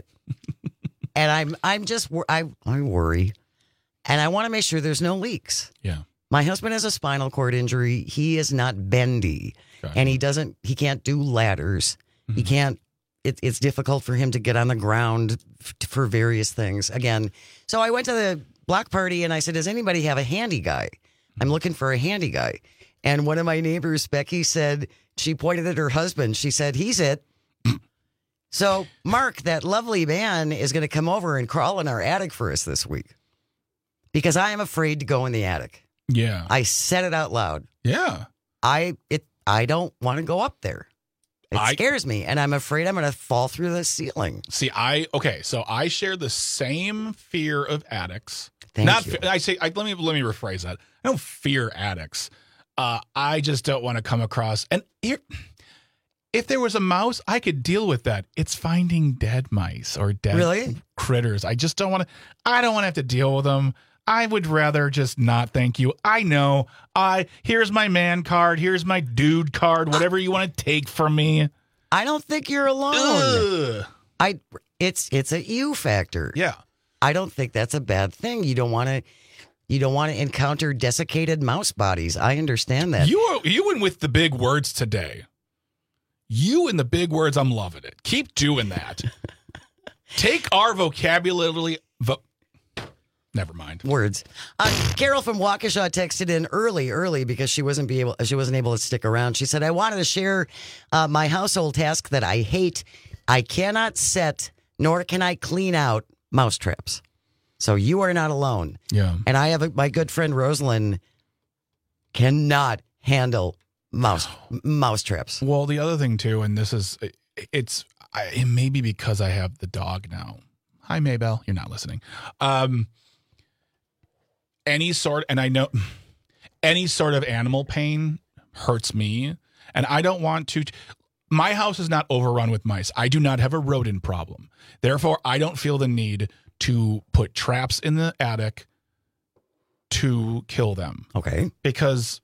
And I'm I'm just, I, I worry. And I want to make sure there's no leaks. Yeah. My husband has a spinal cord injury. He is not bendy. Gotcha. And he doesn't, he can't do ladders. Mm-hmm. He can't, it, it's difficult for him to get on the ground f- for various things. Again, so I went to the block party and I said, does anybody have a handy guy? I'm looking for a handy guy. And one of my neighbors, Becky, said, she pointed at her husband. She said, he's it. So Mark, that lovely man, is going to come over and crawl in our attic for us this week because I am afraid to go in the attic. Yeah. I said it out loud. Yeah. I, it, I don't want to go up there. It I, scares me, and I'm afraid I'm going to fall through the ceiling. See, I okay, so I share the same fear of attics. Thank Not, you. I say, I, let me let me rephrase that. I don't fear attics. Uh, I just don't want to come across. And here, if there was a mouse, I could deal with that. It's finding dead mice or dead really? critters. I just don't want to. I don't want to have to deal with them. I would rather just not, thank you. I know. I here's my man card. Here's my dude card. Whatever you want to take from me. I don't think you're alone. Ugh. I it's it's a you factor. Yeah. I don't think that's a bad thing. You don't want to you don't want to encounter desiccated mouse bodies. I understand that. You are, you went with the big words today. You and the big words. I'm loving it. Keep doing that. Take our vocabulary. Vo- Never mind. Words. Uh, Carol from Waukesha texted in early, early because she wasn't be able she wasn't able to stick around. She said, "I wanted to share uh, my household task that I hate. I cannot set nor can I clean out mouse traps. So you are not alone." Yeah. And I have a, my good friend Rosalind cannot handle mouse mouse traps. Well, the other thing too, and this is, it's I, it may be because I have the dog now. Hi, Maybell. You're not listening. Um, any sort, and I know any sort of animal pain hurts me, and I don't want to. My house is not overrun with mice. I do not have a rodent problem. Therefore, I don't feel the need to put traps in the attic to kill them. Okay. Because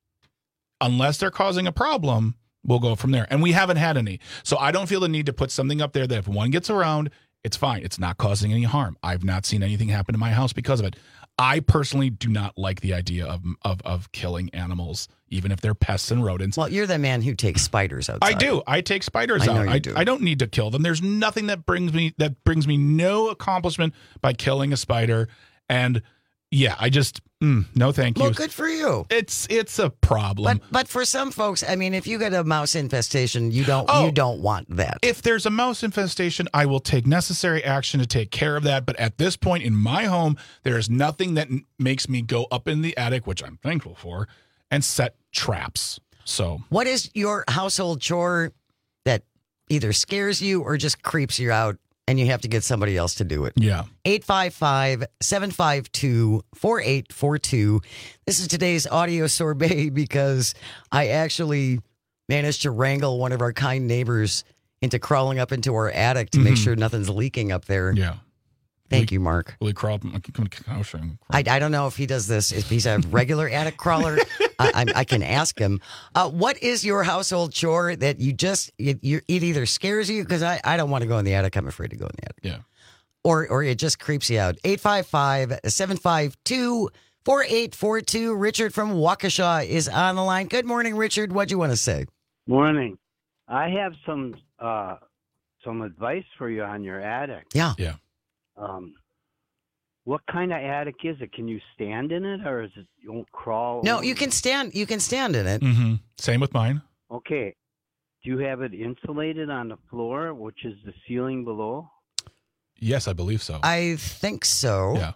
unless they're causing a problem, we'll go from there. And we haven't had any. So I don't feel the need to put something up there that if one gets around, it's fine. It's not causing any harm. I've not seen anything happen to my house because of it. I personally do not like the idea of of, of killing animals, even if they're pests and rodents. Well, you're the man who takes spiders outside. I do. I take spiders I know out. you I, do. I don't need to kill them. There's nothing that brings me that brings me no accomplishment by killing a spider. And yeah, I just mm, no thank you. Well, good for you. It's it's a problem. But but for some folks, I mean, if you get a mouse infestation, you don't Oh. you don't want that. If there's a mouse infestation, I will take necessary action to take care of that. But at this point in my home, there is nothing that n- makes me go up in the attic, which I'm thankful for, and set traps. So What is your household chore that either scares you or just creeps you out and you have to get somebody else to do it? yeah. eight five five, seven five two, four eight four two. This is today's audio sorbet because I actually managed to wrangle one of our kind neighbors into crawling up into our attic to make Mhm. sure nothing's leaking up there. Yeah. Thank you, Mark. Will he crawl up? Come to the couch and I, I don't know if he does this. If he's a regular attic crawler, I, I, I can ask him. Uh, what is your household chore that you just, it, you, it either scares you, because I, I don't want to go in the attic. I'm afraid to go in the attic. Yeah. Or, or it just creeps you out. eight five five, seven five two, four eight four two. Richard from Waukesha is on the line. Good morning, Richard. What do you want to say? Morning. I have some uh, some advice for you on your attic. Yeah. Yeah. Um, what kind of attic is it? Can you stand in it, or is it you won't crawl? No, you can stand. You can stand in it. Mm-hmm. Same with mine. Okay. Do you have it insulated on the floor, which is the ceiling below? Yes, I believe so. I think so. Yeah.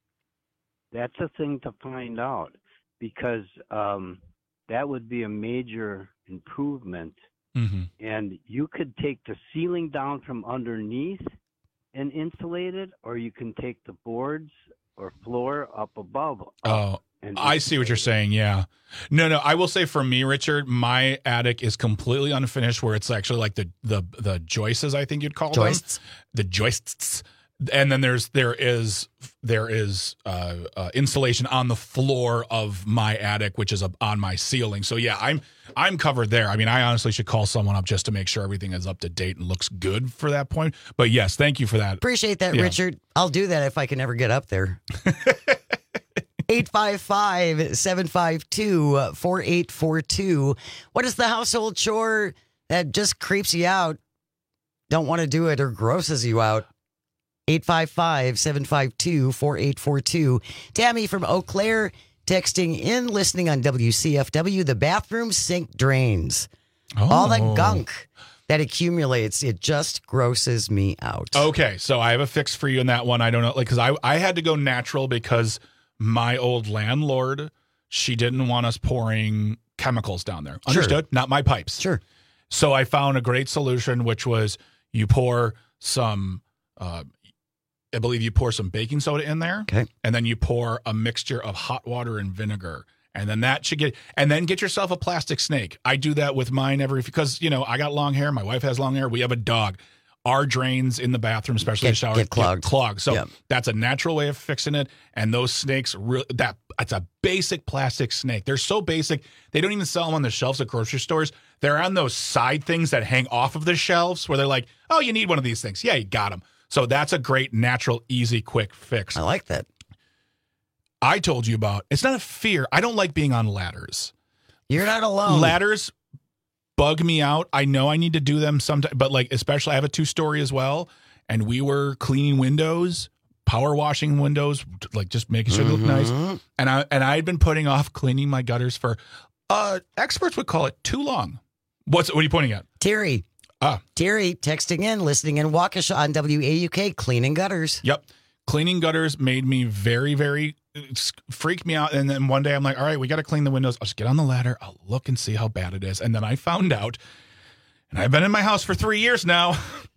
That's a thing to find out, because um, that would be a major improvement. Mm-hmm. And you could take the ceiling down from underneath and insulate it, or you can take the boards or floor up above. Oh, and I see what you're saying. Yeah. No, no. I will say for me, Richard, my attic is completely unfinished, where it's actually like the the the joists, I think you'd call Joists. them. The joists. And then there's there is there is uh, uh, insulation on the floor of my attic, which is up on my ceiling. So yeah, I'm I'm covered there. I mean, I honestly should call someone up just to make sure everything is up to date and looks good for that point. But yes, thank you for that. Appreciate that, Yeah. Richard. I'll do that if I can ever get up there. eight five five, seven five two, four eight four two. What is the household chore that just creeps you out, don't want to do it, or grosses you out? eight five five, seven five two, four eight four two. Tammy from Eau Claire texting in, listening on W C F W. The bathroom sink drains. All that Oh. gunk that accumulates, it just grosses me out. Okay, so I have a fix for you in that one. I don't know, like, because I, I had to go natural because my old landlord, she didn't want us pouring chemicals down there. Sure. Understood? Not my pipes. Sure. So I found a great solution, which was you pour some, uh, I believe you pour some baking soda in there. Okay. And then you pour a mixture of hot water and vinegar. And then that should get, and then get yourself a plastic snake. I do that with mine every, because, you know, I got long hair. My wife has long hair. We have a dog. Our drains in the bathroom, especially Get- the shower, get clogged. clogged. So Yep. that's a natural way of fixing it. And those snakes, re- that it's a basic plastic snake. They're so basic, they don't even sell them on the shelves at grocery stores. They're on those side things that hang off of the shelves where they're like, oh, you need one of these things. Yeah, you got them. So that's a great, natural, easy, quick fix. I like that. I told you about, it's not a fear. I don't like being on ladders. You're not alone. Ladders bug me out. I know I need to do them sometime, but like, especially I have a two story as well. And we were cleaning windows, power washing windows, like just making sure they look nice. And I, and I had been putting off cleaning my gutters for, uh, experts would call it too long. What's, what are you pointing at? Terry. Ah. Terry texting in, listening in Waukesha on W A U K, cleaning gutters. Yep. Cleaning gutters made me very, very it's freaked me out. And then one day I'm like, all right, we got to clean the windows. I'll just get on the ladder. I'll look and see how bad it is. And then I found out, and I've been in my house for three years now.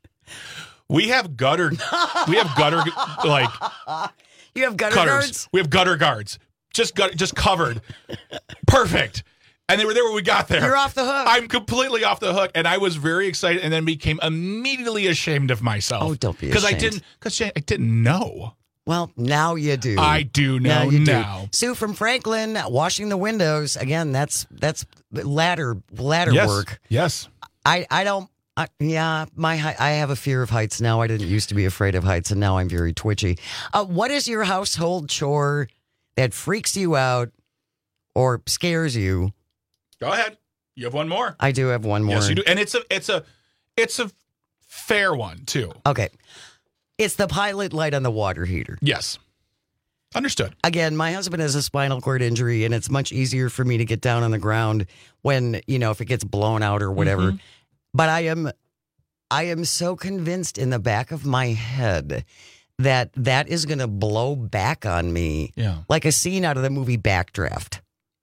We have gutter, we have gutter, like. You have gutter cutters. guards? We have gutter guards. Just gut, just covered. Perfect. And they were there when we got there. You're off the hook. I'm completely off the hook. And I was very excited and then became immediately ashamed of myself. Oh, don't be ashamed. Because I didn't, because I didn't know. Well, now you do. I do know now. You now. Do. Sue from Franklin, washing the windows. Again, that's that's ladder ladder yes. work. Yes. I, I don't, I, yeah, my I have a fear of heights now. I didn't used to be afraid of heights, and now I'm very twitchy. Uh, what is your household chore that freaks you out or scares you? Go ahead. You have one more. I do have one more. Yes, you do. And it's a it's a it's a fair one too. Okay. It's the pilot light on the water heater. Yes. Understood. Again, my husband has a spinal cord injury, and it's much easier for me to get down on the ground when, you know, if it gets blown out or whatever. Mm-hmm. But I am I am so convinced in the back of my head that that is going to blow back on me. Yeah. Like a scene out of the movie Backdraft.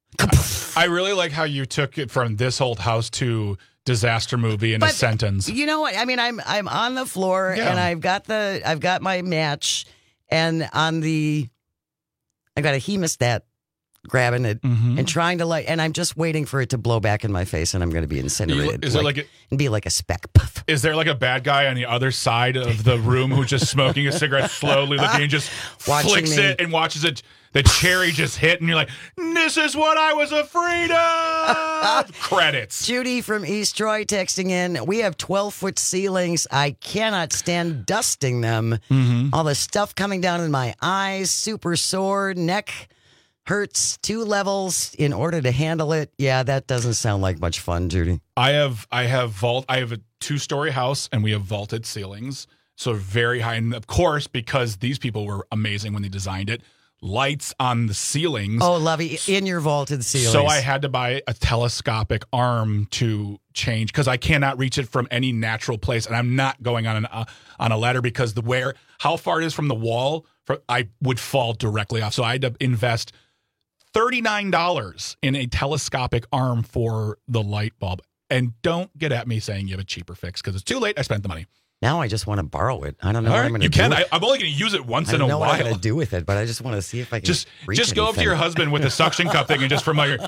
I really like how you took it from This Old House to disaster movie in but a sentence. You know what? I mean, I'm I'm on the floor yeah. and I've got the I've got my match, and on the I've got a hemostat grabbing it mm-hmm. and trying to light, and I'm just waiting for it to blow back in my face, and I'm going to be incinerated. You, is like, it like a, and be like a speck puff? Is there like a bad guy on the other side of the room who's just smoking a cigarette slowly, looking and just Watching flicks me. it and watches it? The cherry just hit, and you're like, "This is what I was afraid of." Credits. Judy from East Troy texting in. We have twelve foot ceilings. I cannot stand dusting them. Mm-hmm. All the stuff coming down in my eyes. Super sore. Neck hurts. Two levels in order to handle it. Yeah, that doesn't sound like much fun, Judy. I have I have vault. I have a two story house, and we have vaulted ceilings, so very high. And of course, because these people were amazing when they designed it. Lights on the ceilings. Oh, Lovey, in your vaulted ceilings. So I had to buy a telescopic arm to change because I cannot reach it from any natural place, and I'm not going on an uh, on a ladder because the where how far it is from the wall, for, I would fall directly off. So I had to invest thirty-nine dollars in a telescopic arm for the light bulb. And don't get at me saying you have a cheaper fix because it's too late. I spent the money. Now I just want to borrow it. I don't know All what right, I'm going to you do. can. With. I, I'm only going to use it once I in don't a know while. what I'm going to do with it, but I just want to see if I can just reach just go up to your husband with a suction cup thing and just from like.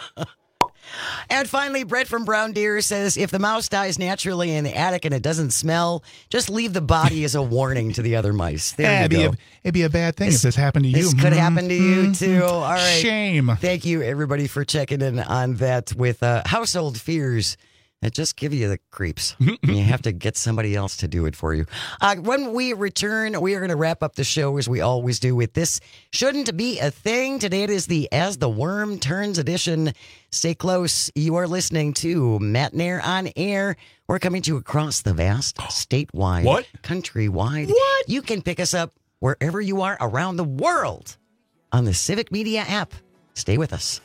And finally, Brett from Brown Deer says, if the mouse dies naturally in the attic and it doesn't smell, just leave the body as a warning to the other mice. There yeah, you it'd go. Be a, it'd be a bad thing this, if this happened to you. This could mm-hmm. happen to you, too. All right. Shame. Thank you, everybody, for checking in on that with uh, household fears that just give you the creeps. You have to get somebody else to do it for you. Uh, when we return, we are going to wrap up the show as we always do with this Shouldn't Be a Thing. Today it is the As the Worm Turns edition. Stay close. You are listening to Matt Nair on Air. We're coming to you across the vast, statewide, what? countrywide. What? You can pick us up wherever you are around the world on the Civic Media app. Stay with us.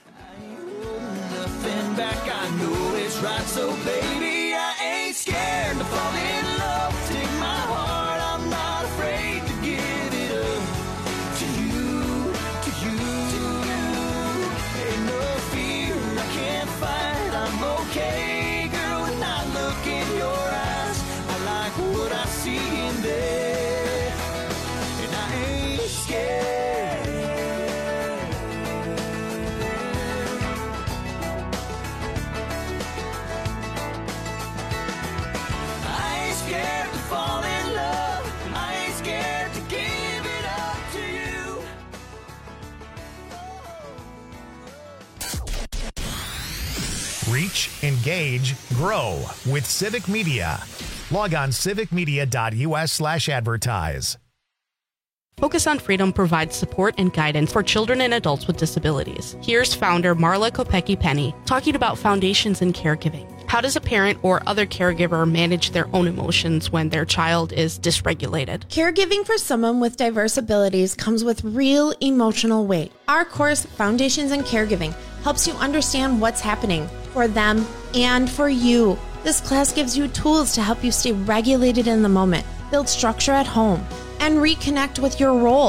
Right, so baby, I ain't scared to fall in love. Take my heart, I'm not afraid to give it up to you, to you, to you. Ain't no fear I can't fight, I'm okay, girl. When I look in your eyes, I like what I see in there, and I ain't scared. Reach, engage, grow with Civic Media. Log on civicmedia.us slash advertise. Focus on Freedom provides support and guidance for children and adults with disabilities. Here's founder Marla Kopecki-Penny talking about foundations in caregiving. How does a parent or other caregiver manage their own emotions when their child is dysregulated? Caregiving for someone with diverse abilities comes with real emotional weight. Our course, Foundations in Caregiving, helps you understand what's happening for them and for you. This class gives you tools to help you stay regulated in the moment, build structure at home, and reconnect with your role.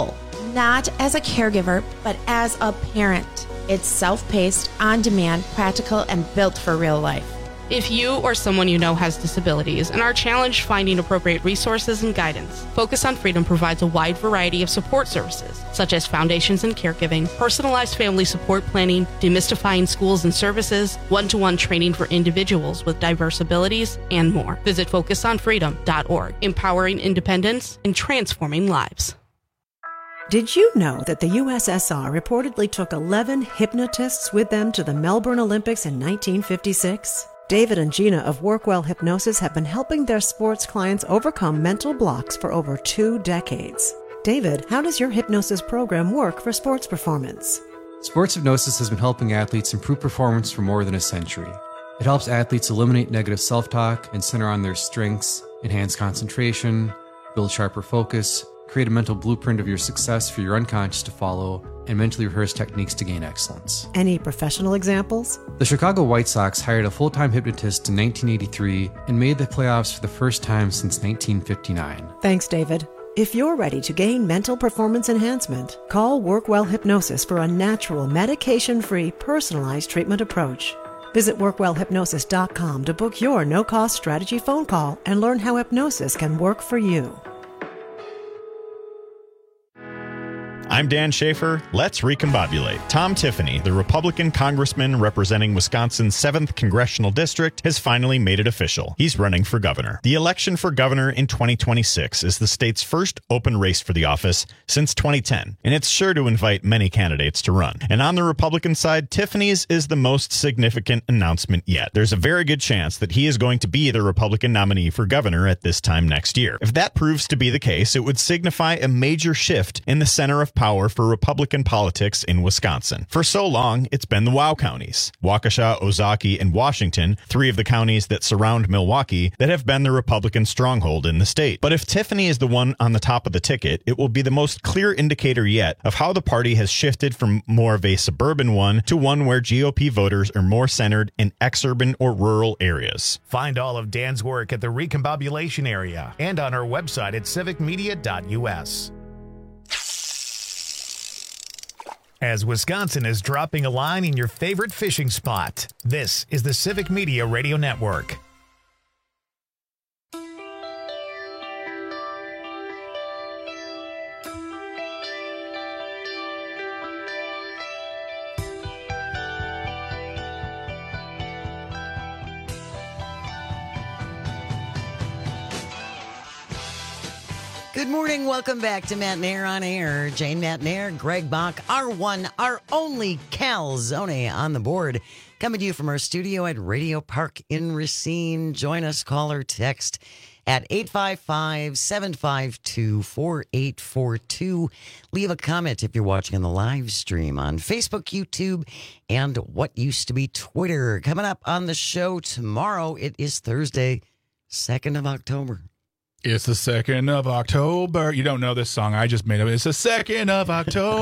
not as a caregiver, but as a parent. It's self-paced, on-demand, practical, and built for real life. If you or someone you know has disabilities and are challenged finding appropriate resources and guidance, Focus on Freedom provides a wide variety of support services, such as foundations and caregiving, personalized family support planning, demystifying schools and services, one-to-one training for individuals with diverse abilities, and more. Visit focus on freedom dot org, empowering independence and transforming lives. Did you know that the U S S R reportedly took eleven hypnotists with them to the Melbourne Olympics in nineteen fifty-six? David and Gina of Workwell Hypnosis have been helping their sports clients overcome mental blocks for over two decades. David, how does your hypnosis program work for sports performance? Sports hypnosis has been helping athletes improve performance for more than a century. It helps athletes eliminate negative self-talk and center on their strengths, enhance concentration, build sharper focus, create a mental blueprint of your success for your unconscious to follow, and mentally rehearse techniques to gain excellence. Any professional examples? The Chicago White Sox hired a full-time hypnotist in nineteen eighty-three and made the playoffs for the first time since nineteen fifty-nine. Thanks, David. If you're ready to gain mental performance enhancement, call Workwell Hypnosis for a natural, medication-free, personalized treatment approach. Visit workwell hypnosis dot com to book your no-cost strategy phone call and learn how hypnosis can work for you. I'm Dan Schaefer. Let's recombobulate. Tom Tiffany, the Republican congressman representing Wisconsin's seventh Congressional District, has finally made it official. He's running for governor. The election for governor in twenty twenty-six is the state's first open race for the office since twenty ten, and it's sure to invite many candidates to run. And on the Republican side, Tiffany's is the most significant announcement yet. There's a very good chance that he is going to be the Republican nominee for governor at this time next year. If that proves to be the case, it would signify a major shift in the center of power for Republican politics in Wisconsin. For so long, it's been the WOW counties, Waukesha, Ozaukee, and Washington, three of the counties that surround Milwaukee, that have been the Republican stronghold in the state. But if Tiffany is the one on the top of the ticket, it will be the most clear indicator yet of how the party has shifted from more of a suburban one to one where G O P voters are more centered in exurban or rural areas. Find all of Dan's work at the Recombobulation area and on our website at civic media dot u s. As Wisconsin is dropping a line in your favorite fishing spot, this is the Civic Media Radio Network. Good morning. Welcome back to Matt Nair on Air. Jane Matt Nair, Greg Bach, our one, our only Calzone on the board. Coming to you from our studio at Radio Park in Racine. Join us, call or text at eight five five, seven five two, four eight four two. Leave a comment if you're watching on the live stream on Facebook, YouTube, and what used to be Twitter. Coming up on the show tomorrow, it is Thursday, second of October. It's the second of October. You don't know this song. I just made it. It's the second of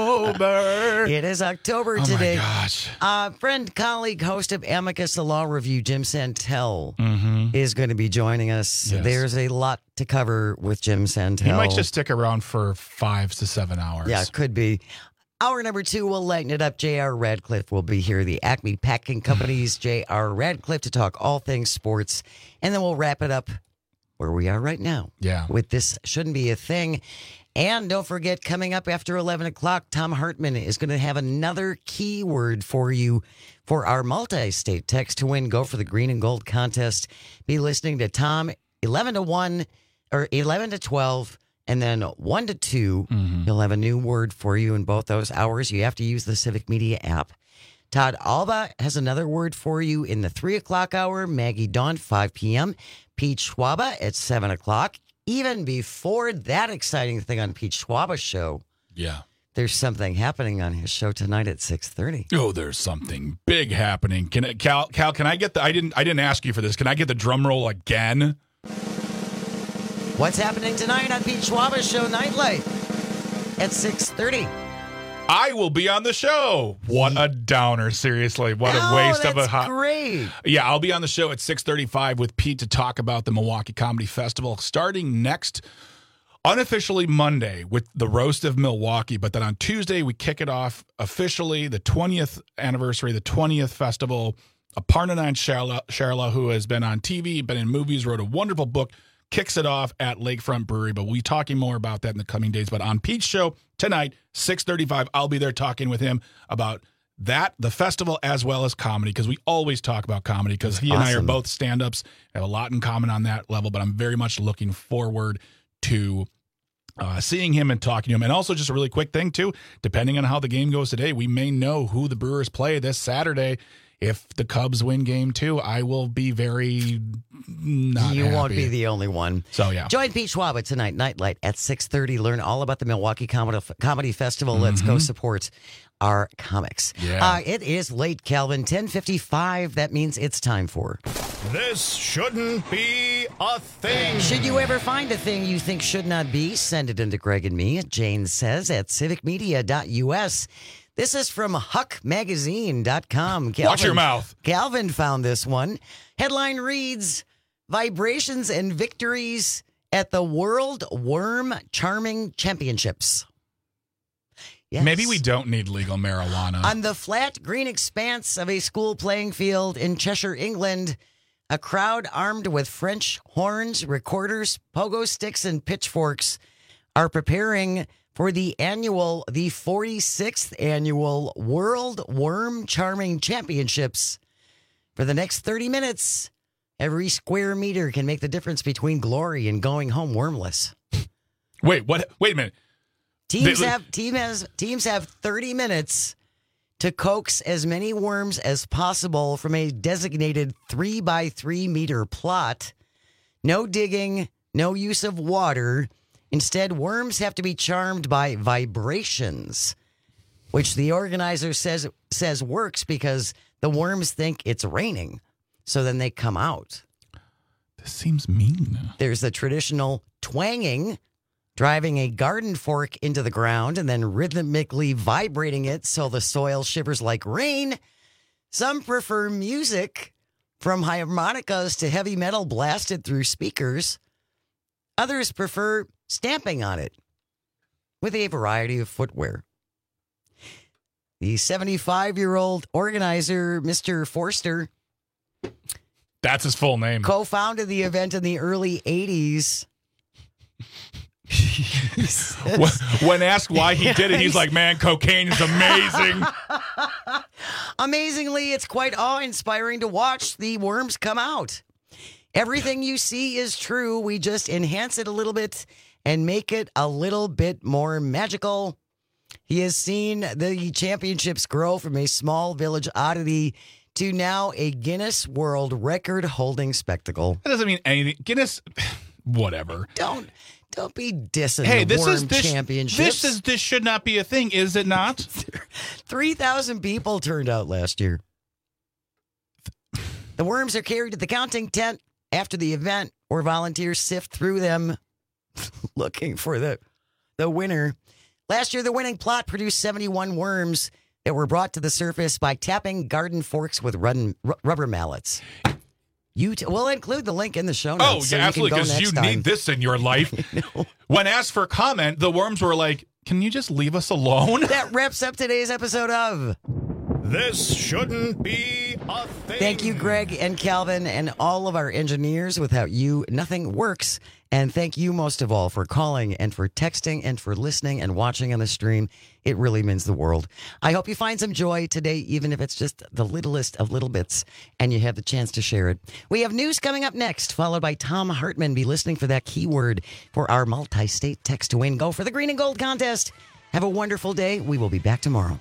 October. It is October oh today. Oh, my gosh. Uh, friend, colleague, host of Amicus, the Law Review, Jim Santel, mm-hmm. is going to be joining us. Yes. There's a lot to cover with Jim Santel. He might just stick around for five to seven hours. Yeah, it could be. Hour number two, we'll lighten it up. J R. Radcliffe will be here, the Acme Packing Company's J R. Radcliffe, to talk all things sports. And then we'll wrap it up where we are right now. Yeah. With This Shouldn't Be a Thing. And don't forget, coming up after eleven o'clock, Tom Hartman is going to have another keyword for you for our multi-state text to win. Go for the Green and Gold contest. Be listening to Tom eleven to one or eleven to twelve and then one to two. Mm-hmm. He'll have a new word for you in both those hours. You have to use the Civic Media app. Todd Alba has another word for you in the three o'clock hour. Maggie Dawn, five p.m. Pete Schwaba at seven o'clock. Even before that exciting thing on Pete Schwaba's show. Yeah. There's something happening on his show tonight at six thirty. Oh, there's something big happening. Can it, Cal, Cal, can I get the, I didn't, I didn't ask you for this. Can I get the drum roll again? What's happening tonight on Pete Schwaba's show Nightlight at six thirty? I will be on the show. What a downer, seriously. What a oh, waste that's of a hot. great. Yeah, I'll be on the show at six thirty-five with Pete to talk about the Milwaukee Comedy Festival starting next unofficially Monday with the roast of Milwaukee, but then on Tuesday we kick it off officially, the twentieth anniversary, the twentieth festival. Aparna Sharla, Sharla, who has been on T V, been in movies, wrote a wonderful book, kicks it off at Lakefront Brewery, but we'll be talking more about that in the coming days. But on Pete's show tonight, six thirty-five, I'll be there talking with him about that, the festival, as well as comedy, because we always talk about comedy, because he awesome. and I are both stand-ups, have a lot in common on that level, but I'm very much looking forward to uh, seeing him and talking to him. And also just a really quick thing, too, depending on how the game goes today, we may know who the Brewers play this Saturday. If the Cubs win game two, I will be very not You happy. won't be the only one. So, yeah. Join Pete Schwaba tonight, Nightlight at six thirty. Learn all about the Milwaukee Comedy, Comedy Festival. Mm-hmm. Let's go support our comics. Yeah. Uh, it is late, Calvin. ten fifty-five. That means it's time for... This shouldn't be a thing. Should you ever find a thing you think should not be, send it into Greg and me at Jane Says at civic media dot u s. This is from huck magazine dot com. Calvin, Watch your mouth. Calvin found this one. Headline reads, Vibrations and Victories at the World Worm Charming Championships. Yes. Maybe we don't need legal marijuana. On the flat green expanse of a school playing field in Cheshire, England, a crowd armed with French horns, recorders, pogo sticks, and pitchforks are preparing for the annual, the forty-sixth annual World Worm Charming Championships. For the next thirty minutes, every square meter can make the difference between glory and going home wormless. Wait, what? Wait a minute. Teams They- have team has teams have thirty minutes to coax as many worms as possible from a designated three by three meter plot. No digging, no use of water. Instead, worms have to be charmed by vibrations, which the organizer says says works because the worms think it's raining. So then they come out. This seems mean. There's the traditional twanging, driving a garden fork into the ground and then rhythmically vibrating it so the soil shivers like rain. Some prefer music, from harmonicas to heavy metal blasted through speakers. Others prefer stamping on it with a variety of footwear. The seventy-five-year-old organizer, Mister Forster, That's his full name. co-founded the event in the early eighties. when, when asked why he did it, he's like, man, cocaine is amazing. Amazingly, it's quite awe-inspiring to watch the worms come out. Everything you see is true. We just enhance it a little bit and make it a little bit more magical. He has seen the championships grow from a small village oddity to now a Guinness World Record-holding spectacle. That doesn't mean anything. Guinness, whatever. Don't don't be dissing Hey, the this worm is this. championships. This is this should not be a thing, is it not? three thousand people turned out last year. The worms are carried to the counting tent after the event, where volunteers sift through them looking for the, the winner. Last year, the winning plot produced seventy-one worms that were brought to the surface by tapping garden forks with run, r- rubber mallets. You t- we'll include the link in the show notes. Oh, so yeah, you absolutely, can go because you next time. need this in your life. When asked for comment, the worms were like, can you just leave us alone? That wraps up today's episode of This shouldn't be a thing. Thank you, Greg and Calvin, and all of our engineers. Without you, nothing works. And thank you most of all for calling and for texting and for listening and watching on the stream. It really means the world. I hope you find some joy today, even if it's just the littlest of little bits, and you have the chance to share it. We have news coming up next, followed by Tom Hartman. Be listening for that keyword for our multi-state text to win. Go for the green and gold contest. Have a wonderful day. We will be back tomorrow.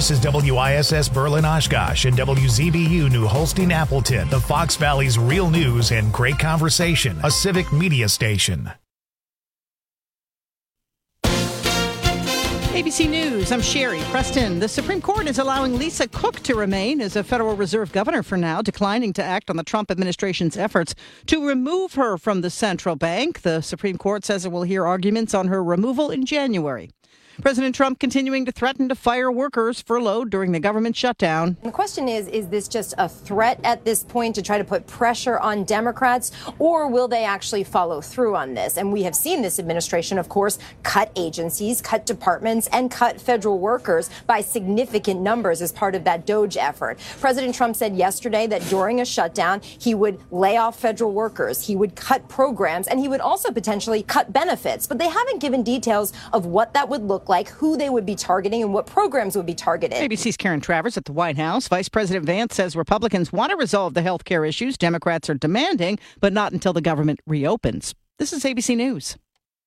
This is W I S S Berlin Oshkosh and W Z B U New Holstein Appleton, the Fox Valley's real news and great conversation, a civic media station. A B C News, I'm Sherry Preston. The Supreme Court is allowing Lisa Cook to remain as a Federal Reserve governor for now, declining to act on the Trump administration's efforts to remove her from the central bank. The Supreme Court says it will hear arguments on her removal in January. President Trump continuing to threaten to fire workers furloughed during the government shutdown. The question is, is this just a threat at this point to try to put pressure on Democrats, or will they actually follow through on this? And we have seen this administration, of course, cut agencies, cut departments, and cut federal workers by significant numbers as part of that DOGE effort. President Trump said yesterday that during a shutdown, he would lay off federal workers, he would cut programs, and he would also potentially cut benefits. But they haven't given details of what that would look like. like who they would be targeting and what programs would be targeted. A B C's Karen Travers at the White House. Vice President Vance says Republicans want to resolve the health care issues Democrats are demanding, but not until the government reopens. This is A B C News.